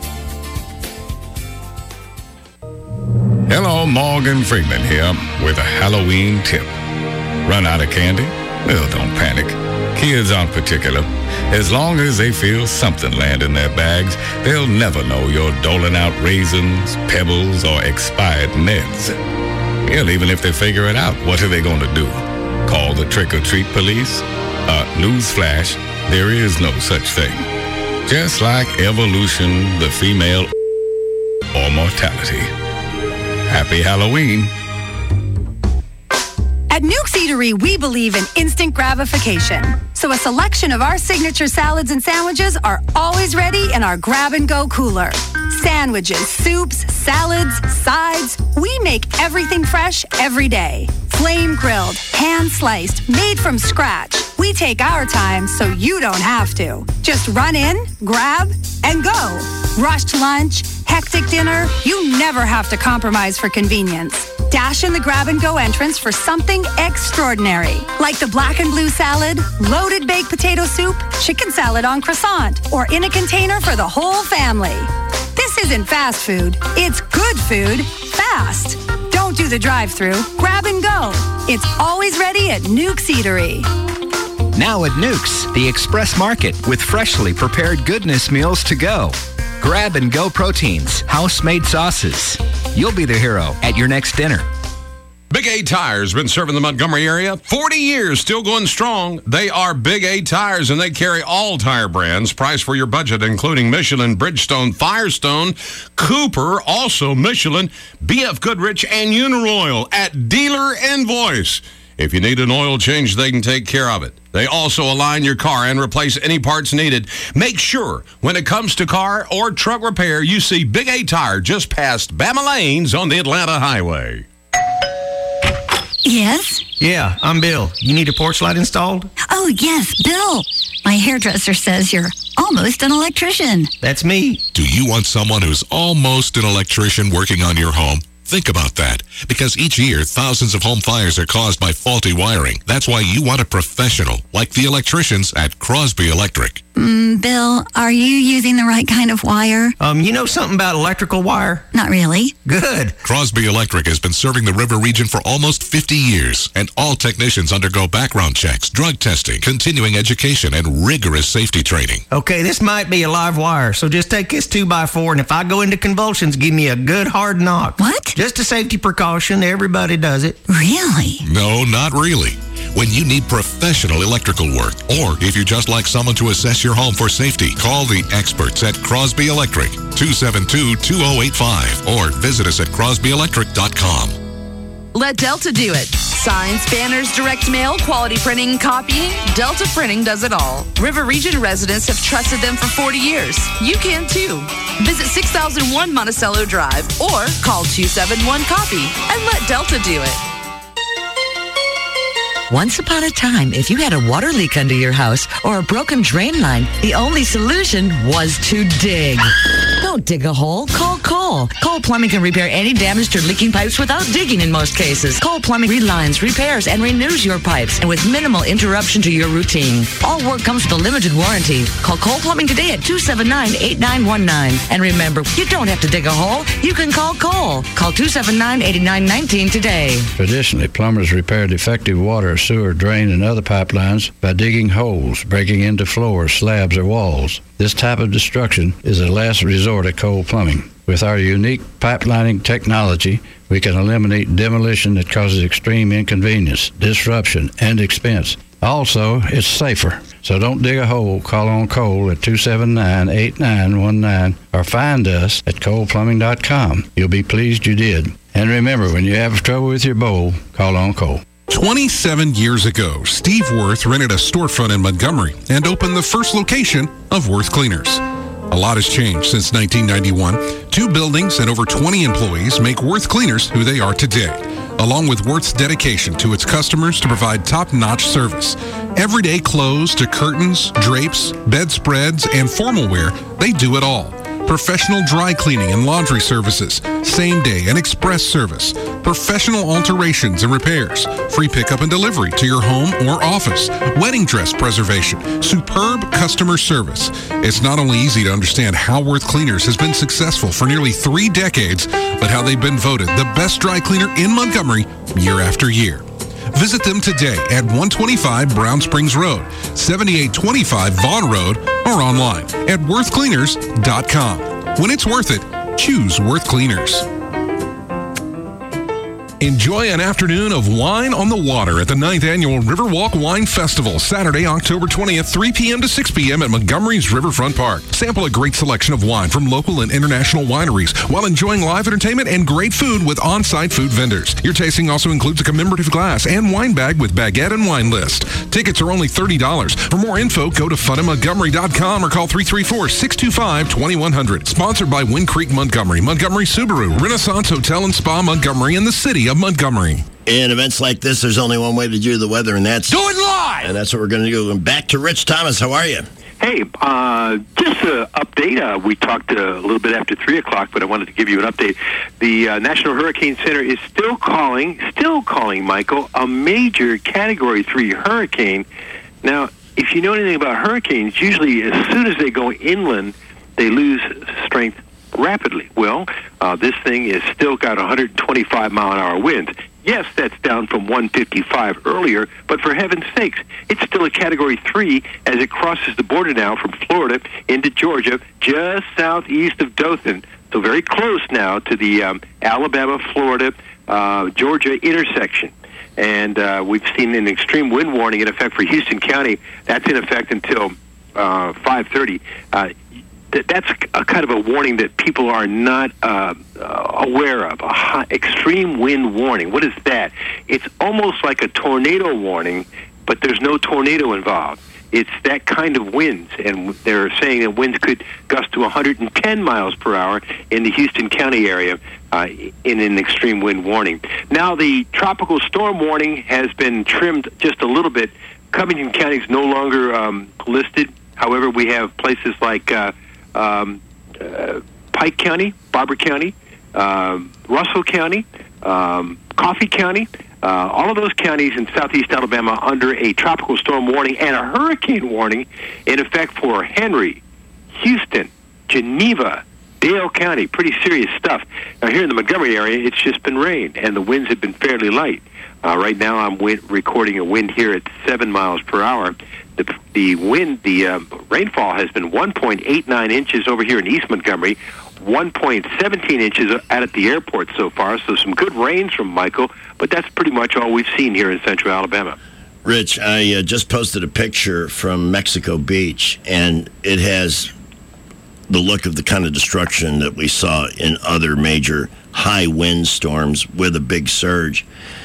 [SPEAKER 20] Hello, Morgan Freeman here with a Halloween tip. Run out of candy? Well, don't panic. Kids aren't particular. As long as they feel something land in their bags, they'll never know you're doling out raisins, pebbles, or expired meds. Hell, even if they figure it out, what are they going to do? Call the trick-or-treat police? Newsflash, there is no such thing. Just like evolution, the female, or mortality. Happy Halloween.
[SPEAKER 21] At Nuke's Eatery, we believe in instant gratification. So a selection of our signature salads and sandwiches are always ready in our grab-and-go cooler. Sandwiches, soups, salads, sides, we make everything fresh every day. Flame-grilled, hand-sliced, made from scratch. We take our time so you don't have to. Just run in, grab, and go. Rushed lunch, hectic dinner, you never have to compromise for convenience. Dash in the grab-and-go entrance for something extraordinary, like the black and blue salad, loaded baked potato soup, chicken salad on croissant, or in a container for the whole family. This isn't fast food. It's good food, fast. Don't do the drive-thru. Grab and go. It's always ready at Nuke's Eatery.
[SPEAKER 22] Now at Nuke's, the Express Market with freshly prepared goodness meals to go. Grab and go proteins, house-made sauces. You'll be the hero at your next dinner.
[SPEAKER 4] Big A Tires, been serving the Montgomery area 40 years, still going strong. They are Big A Tires, and they carry all tire brands, priced for your budget, including Michelin, Bridgestone, Firestone, Cooper, also Michelin, BF Goodrich, and Uniroyal at dealer invoice. If you need an oil change, they can take care of it. They also align your car and replace any parts needed. Make sure when it comes to car or truck repair, you see Big A Tire just past Bama Lanes on the Atlanta Highway.
[SPEAKER 23] Yes?
[SPEAKER 24] Yeah, I'm Bill. You need a porch light installed?
[SPEAKER 23] Oh, yes, Bill. My hairdresser says you're almost an electrician.
[SPEAKER 24] That's me.
[SPEAKER 25] Do you want someone who's almost an electrician working on your home? Think about that, because each year, thousands of home fires are caused by faulty wiring. That's why you want a professional, like the electricians at Crosby Electric.
[SPEAKER 23] Bill, are you using the right kind of wire?
[SPEAKER 24] You know something about electrical wire?
[SPEAKER 23] Not really.
[SPEAKER 24] Good.
[SPEAKER 25] Crosby Electric has been serving the River region for almost 50 years, and all technicians undergo background checks, drug testing, continuing education, and rigorous safety training.
[SPEAKER 24] Okay, this might be a live wire, so just take this 2x4, and if I go into convulsions, give me a good hard knock.
[SPEAKER 23] What?
[SPEAKER 24] Just a safety precaution. Everybody does it.
[SPEAKER 23] Really?
[SPEAKER 25] No, not really. When you need professional electrical work, or if you just like someone to assess your home for safety, call the experts at Crosby Electric, 272-2085, or visit us at crosbyelectric.com.
[SPEAKER 19] Let Delta do it. Signs, banners, direct mail, quality printing, copying. Delta Printing does it all. River Region residents have trusted them for 40 years. You can too. Visit 6001 Monticello Drive or call 271-COPY and let Delta do it.
[SPEAKER 26] Once upon a time, if you had a water leak under your house or a broken drain line, the only solution was to dig. Don't dig a hole. Call Cole. Cole Plumbing can repair any damaged or leaking pipes without digging in most cases. Cole Plumbing relines, repairs, and renews your pipes, and with minimal interruption to your routine. All work comes with a limited warranty. Call Cole Plumbing today at 279-8919. And remember, you don't have to dig a hole. You can call Cole. Call 279-8919 today.
[SPEAKER 27] Traditionally, plumbers repair defective water, sewer, drain, and other pipelines by digging holes, breaking into floors, slabs, or walls. This type of destruction is a last resort at Cole Plumbing. With our unique pipelining technology, we can eliminate demolition that causes extreme inconvenience, disruption, and expense. Also, it's safer. So don't dig a hole. Call on Cole at 279-8919 or find us at coleplumbing.com. You'll be pleased you did. And remember, when you have trouble with your bowl, call on Cole.
[SPEAKER 28] 27 years ago, Steve Worth rented a storefront in Montgomery and opened the first location of Worth Cleaners. A lot has changed since 1991. 2 buildings and over 20 employees make Worth Cleaners who they are today, along with Worth's dedication to its customers to provide top-notch service. Everyday clothes to curtains, drapes, bedspreads, and formal wear, they do it all. Professional dry cleaning and laundry services, same-day and express service, professional alterations and repairs, free pickup and delivery to your home or office, wedding dress preservation, superb customer service. It's not only easy to understand how Worth Cleaners has been successful for nearly 3 decades, but how they've been voted the best dry cleaner in Montgomery year after year. Visit them today at 125 Brown Springs Road, 7825 Vaughn Road, or online at worthcleaners.com. When it's worth it, choose Worth Cleaners. Enjoy an afternoon of wine on the water at the 9th Annual Riverwalk Wine Festival, Saturday, October 20th, 3 p.m. to 6 p.m. at Montgomery's Riverfront Park. Sample a great selection of wine from local and international wineries while enjoying live entertainment and great food with on-site food vendors. Your tasting also includes a commemorative glass and wine bag with baguette and wine list. Tickets are only $30. For more info, go to funninmontgomery.com or call 334-625-2100. Sponsored by Wind Creek Montgomery, Montgomery Subaru, Renaissance Hotel and Spa Montgomery, and the City of Montgomery.
[SPEAKER 8] In events like this, there's only one way to do the weather, and that's...
[SPEAKER 1] Do it live!
[SPEAKER 8] And that's what we're going to do. And back to Rich Thomas. How are you?
[SPEAKER 2] Hey, just an update. We talked a little bit after 3 o'clock, but I wanted to give you an update. The National Hurricane Center is still calling, Michael, a major Category 3 hurricane. Now, if you know anything about hurricanes, usually as soon as they go inland, they lose strength rapidly. Well, this thing is still got 125-mile-an-hour winds. Yes, that's down from 155 earlier, but for heaven's sakes, it's still a Category 3 as it crosses the border now from Florida into Georgia, just southeast of Dothan. So very close now to the Alabama-Florida, Georgia intersection. And we've seen an extreme wind warning in effect for Houston County. That's in effect until 5:30. That's a kind of a warning that people are not aware of, extreme wind warning. What is that? It's almost like a tornado warning, but there's no tornado involved. It's that kind of winds, and they're saying that winds could gust to 110 miles per hour in the Houston County area in an extreme wind warning. Now, the tropical storm warning has been trimmed just a little bit. Covington County is no longer listed. However, we have places like Pike County, Barber County, Russell County, Coffee County, all of those counties in southeast Alabama under a tropical storm warning and a hurricane warning in effect for Henry, Houston, Geneva, Dale County. Pretty serious stuff. Now, here in the Montgomery area, it's just been rain, and the winds have been fairly light. Right now, I'm recording a wind here at 7 miles per hour. The rainfall has been 1.89 inches over here in East Montgomery, 1.17 inches out at the airport so far. So some good rains from Michael, but that's pretty much all we've seen here in central Alabama.
[SPEAKER 8] Rich, I just posted a picture from Mexico Beach, and it has the look of the kind of destruction that we saw in other major high wind storms with a big surge.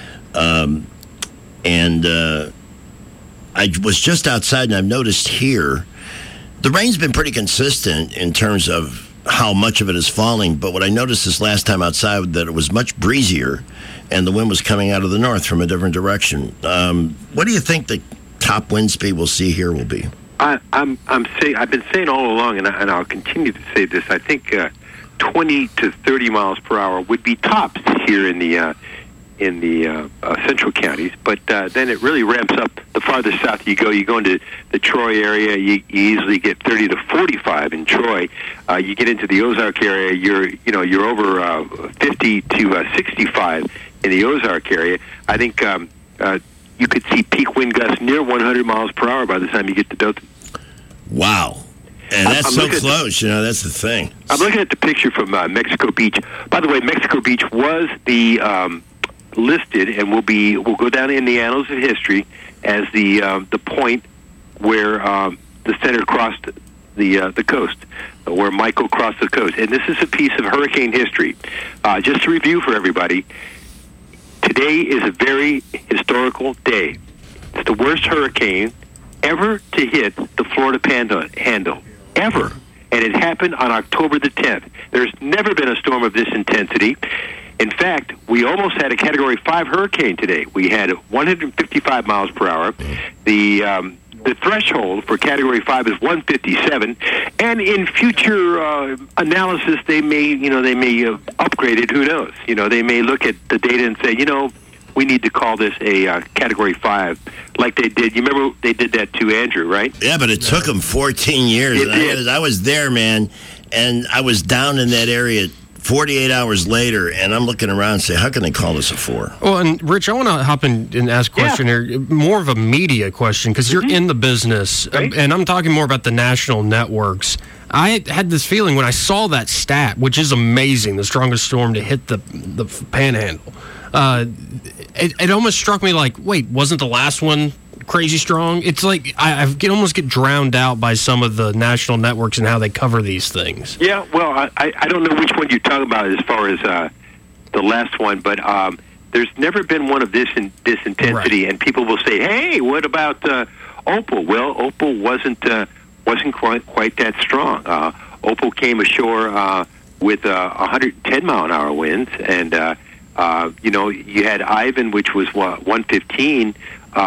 [SPEAKER 8] I was just outside, and I've noticed here the rain's been pretty consistent in terms of how much of it is falling. But what I noticed this last time outside, that it was much breezier, and the wind was coming out of the north from a different direction. What do you think the top wind speed we'll see here will be?
[SPEAKER 2] I've been saying all along, and I'll continue to say this. I think 20 to 30 miles per hour would be tops here in the central counties, but then it really ramps up the farther south you go. You go into the Troy area, you easily get 30 to 45 in Troy. You get into the Ozark area, you're over 50 to 65 in the Ozark area. I think you could see peak wind gusts near 100 miles per hour by the time you get to Dothan.
[SPEAKER 8] Wow. And that's so close, that's the thing.
[SPEAKER 2] I'm looking at the picture from Mexico Beach. By the way, Mexico Beach was the listed and will go down in the annals of history as the point where the center crossed the coast, where Michael crossed the coast. And this is a piece of hurricane history. Just to review for everybody, today is a very historical day. It's the worst hurricane ever to hit the Florida Panhandle, ever. And it happened on October the 10th. There's never been a storm of this intensity. In fact, we almost had a Category 5 hurricane today. We had 155 miles per hour. The threshold for Category 5 is 157, and in future analysis, they may upgrade it. Who knows? They may look at the data and say, we need to call this a Category 5, like they did. You remember they did that to Andrew, right?
[SPEAKER 8] Yeah, but it took them 14 years.
[SPEAKER 2] It did.
[SPEAKER 8] I was there, man, and I was down in that area 48 hours later, and I'm looking around and say, how can they call this a 4?
[SPEAKER 1] Well, and Rich, I want to hop in and ask a question here, more of a media question, because you're in the business, and I'm talking more about the national networks. I had this feeling when I saw that stat, which is amazing, the strongest storm to hit the Panhandle. It almost struck me like, wait, wasn't the last one crazy strong? It's like I almost get drowned out by some of the national networks and how they cover these things.
[SPEAKER 2] Yeah, well, I don't know which one you're talking about as far as the last one, but there's never been one of this intensity, and people will say, hey, what about Opal? Well, Opal wasn't quite that strong. Opal came ashore with 110-mile-an-hour winds, and you had Ivan, which was 115.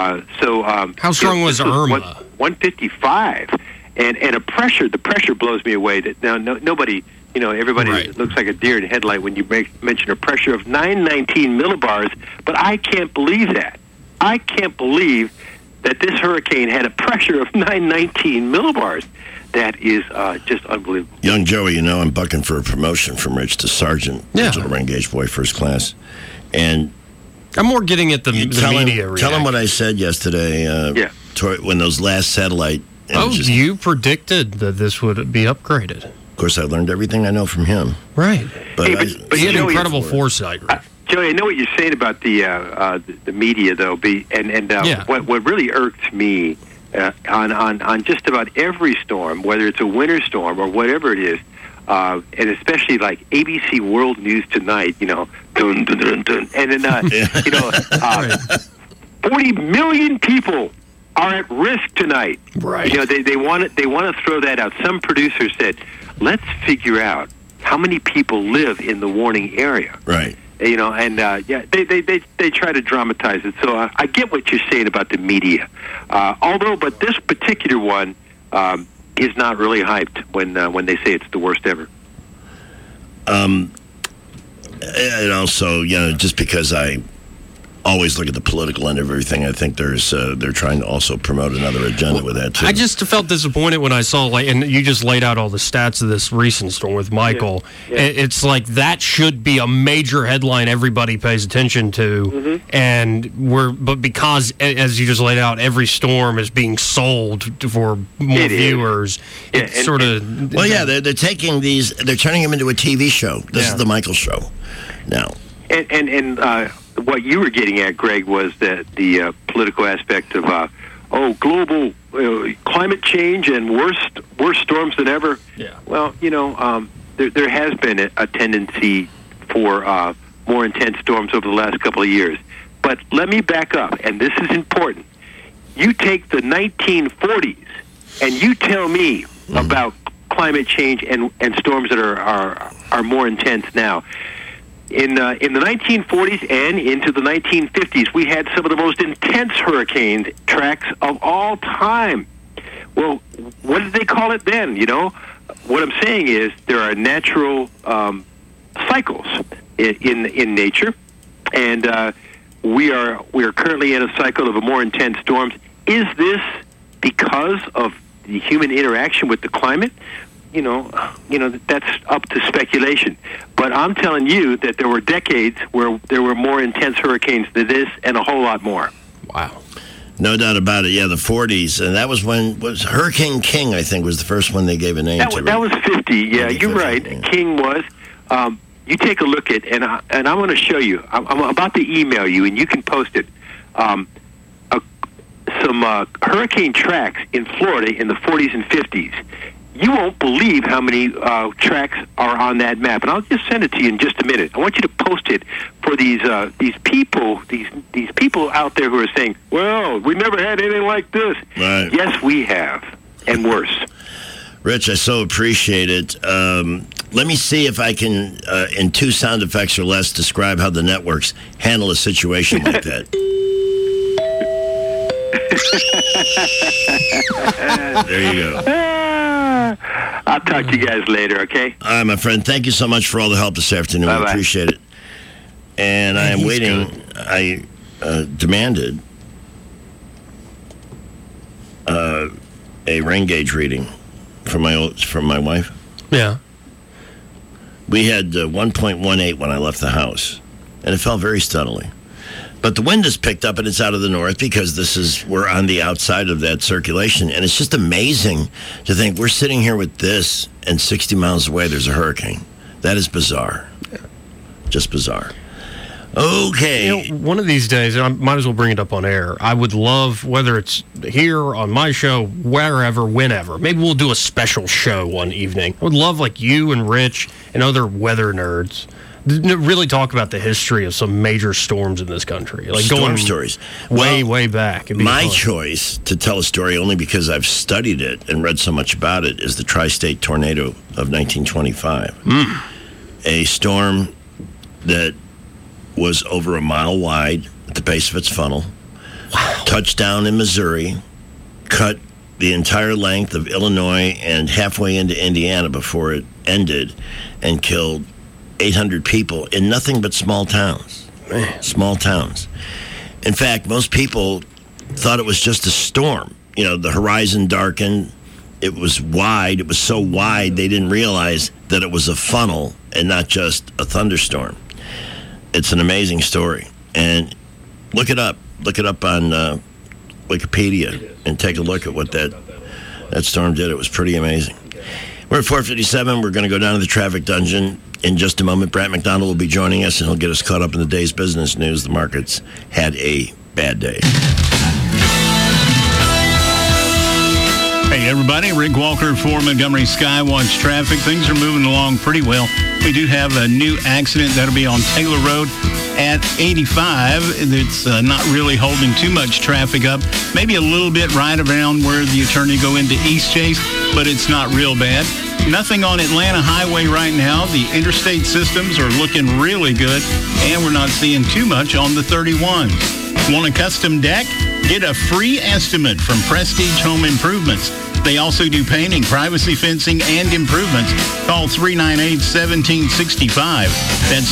[SPEAKER 2] How
[SPEAKER 1] strong was Irma?
[SPEAKER 2] 155, and the pressure blows me away. That now nobody, everybody looks like a deer in the headlight when you mention a pressure of 919 millibars. But I can't believe that. I can't believe that this hurricane had a pressure of 919 millibars. That is just unbelievable.
[SPEAKER 8] Young Joey, I'm bucking for a promotion from Rich to Sergeant, Digital Engaged Boy, first class, and
[SPEAKER 1] I'm more getting at the media.
[SPEAKER 8] Tell him what I said yesterday. When those last satellite.
[SPEAKER 1] You predicted that this would be upgraded.
[SPEAKER 8] Of course, I learned everything I know from him.
[SPEAKER 1] Right,
[SPEAKER 2] but
[SPEAKER 1] he had incredible foresight.
[SPEAKER 2] Joey, I know what you're saying about the media, though. What really irks me on just about every storm, whether it's a winter storm or whatever it is, and especially like ABC World News Tonight, dun, dun, dun, dun, and then 40 million people are at risk tonight.
[SPEAKER 1] Right.
[SPEAKER 2] They want to throw that out. Some producer said, let's figure out how many people live in the warning area.
[SPEAKER 8] Right.
[SPEAKER 2] They try to dramatize it. So I get what you're saying about the media. But this particular one is not really hyped when they say it's the worst ever.
[SPEAKER 8] And also, just because I always look at the political end of everything, I think they're trying to also promote another agenda with that too.
[SPEAKER 1] I just felt disappointed when I saw, and you just laid out all the stats of this recent storm with Michael. Yeah. It's like that should be a major headline everybody pays attention to, but because, as you just laid out, every storm is being sold for more viewers. It's sort of
[SPEAKER 8] they're taking these, they're turning them into a TV show. This is the Michael show now.
[SPEAKER 2] And what you were getting at, Greg, was that the political aspect of global climate change and worse storms than ever.
[SPEAKER 1] Yeah.
[SPEAKER 2] Well, there has been a tendency for more intense storms over the last couple of years. But let me back up, and this is important. You take the 1940s, and you tell me about climate change and storms that are more intense now. In the 1940s and into the 1950s, we had some of the most intense hurricane tracks of all time. Well, what did they call it then? What I'm saying is there are natural cycles in nature, and we are currently in a cycle of a more intense storms. Is this because of the human interaction with the climate? That's up to speculation. But I'm telling you that there were decades where there were more intense hurricanes than this and a whole lot more.
[SPEAKER 1] Wow.
[SPEAKER 8] No doubt about it. Yeah, the 40s. And that was was Hurricane King, I think, was the first one they gave a name to.
[SPEAKER 2] That was 50. Yeah, you're right. Yeah. King was. You take a look at, and I'm going to show you. I'm about to email you, and you can post it. Some hurricane tracks in Florida in the 40s and 50s. You won't believe how many tracks are on that map, and I'll just send it to you in just a minute. I want you to post it for these people out there who are saying, "Well, we never had anything like this."
[SPEAKER 8] Right.
[SPEAKER 2] Yes, we have, and worse.
[SPEAKER 8] Rich, I so appreciate it. Let me see if I can, in 2 sound effects or less, describe how the networks handle a situation like that. There you go.
[SPEAKER 2] I'll talk to you guys later, okay?
[SPEAKER 8] All right, my friend. Thank you so much for all the help this afternoon.
[SPEAKER 2] Bye-bye.
[SPEAKER 8] We appreciate it. And I am waiting. Good. I demanded a rain gauge reading from my wife.
[SPEAKER 1] Yeah.
[SPEAKER 8] We had 1.18 when I left the house, and it fell very steadily. But the wind has picked up, and it's out of the north because we're on the outside of that circulation. And it's just amazing to think we're sitting here with this, and 60 miles away there's a hurricane. That is bizarre. Just bizarre. Okay.
[SPEAKER 1] One of these days, and I might as well bring it up on air, I would love, whether it's here, on my show, wherever, whenever, maybe we'll do a special show one evening. I would love, like, you and Rich and other weather nerds really talk about the history of some major storms in this country. Like
[SPEAKER 8] storm stories.
[SPEAKER 1] Way back.
[SPEAKER 8] My choice to tell a story, only because I've studied it and read so much about it, is the Tri-State Tornado of 1925. A storm that was over a mile wide at the base of its funnel. Wow. Touched down in Missouri, cut the entire length of Illinois and halfway into Indiana before it ended, and killed 800 people in nothing but small towns. Small towns. In fact, most people thought it was just a storm. You know, the horizon darkened. It was wide. It was so wide they didn't realize that it was a funnel and not just a thunderstorm. It's an amazing story. And look it up. Look it up on Wikipedia and take a look at what that storm did. It was pretty amazing. We're at 4:57. We're going to go down to the traffic dungeon in just a moment. Brad McDonald will be joining us, and he'll get us caught up in the day's business news. The markets had a bad day.
[SPEAKER 12] Hey, everybody. Rick Walker for Montgomery Skywatch Traffic. Things are moving along pretty well. We do have a new accident that'll be on Taylor Road at 85. It's not really holding too much traffic up. Maybe a little bit right around where the attorney go into East Chase, but it's not real bad. Nothing on Atlanta Highway right now. The interstate systems are looking really good, and we're not seeing too much on the 31. Want a custom deck? Get a free estimate from Prestige Home Improvements. They also do painting, privacy fencing, and improvements. Call 398-1765. That's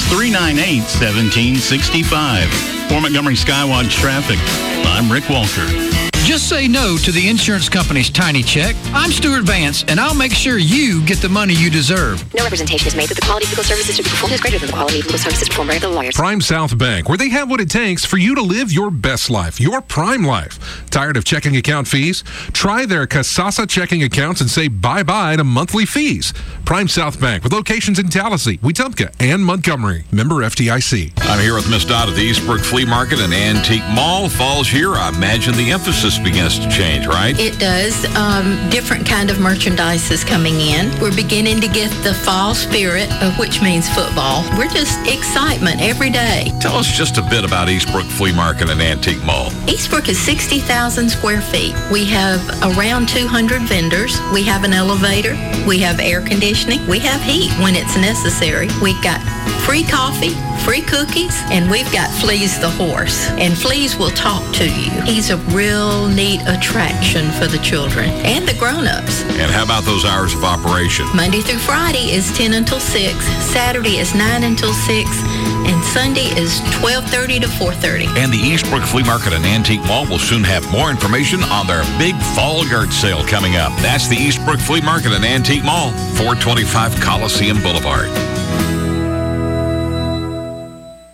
[SPEAKER 12] 398-1765. For Montgomery Skywatch Traffic, I'm Rick Walker.
[SPEAKER 13] Just say no to the insurance company's tiny check. I'm Stuart Vance, and I'll make sure you get the money you deserve.
[SPEAKER 14] No representation is made that the quality of legal services to be performed is greater than the quality of legal services performed by the lawyers.
[SPEAKER 28] Prime South Bank, where they have what it takes for you to live your best life, your prime life. Tired of checking account fees? Try their Kasasa checking accounts and say bye-bye to monthly fees. Prime South Bank, with locations in Tallahassee, Wetumpka, and Montgomery. Member FDIC.
[SPEAKER 3] I'm here with Miss Dot at the Eastbrook Flea Market and Antique Mall. Fall's here. I imagine the emphasis begins to change, right?
[SPEAKER 5] It does. Different kind of merchandise is coming in. We're beginning to get the fall spirit, which means football. We're just excitement every day.
[SPEAKER 3] Tell us just a bit about Eastbrook Flea Market and Antique Mall.
[SPEAKER 5] Eastbrook is 60,000 square feet. We have around 200 vendors. We have an elevator. We have air conditioning. We have heat when it's necessary. We've got free coffee, free cookies, and we've got Fleas the horse. And Fleas will talk to you. He's a real neat attraction for the children and the grown-ups.
[SPEAKER 3] And how about those hours of operation?
[SPEAKER 5] Monday through Friday is 10 until 6. Saturday is 9 until 6. And Sunday is 12:30 to 4:30.
[SPEAKER 3] And the Eastbrook Flea Market and Antique Mall will soon have more information on their big fall yard sale coming up. That's the Eastbrook Flea Market and Antique Mall, 425 Coliseum Boulevard.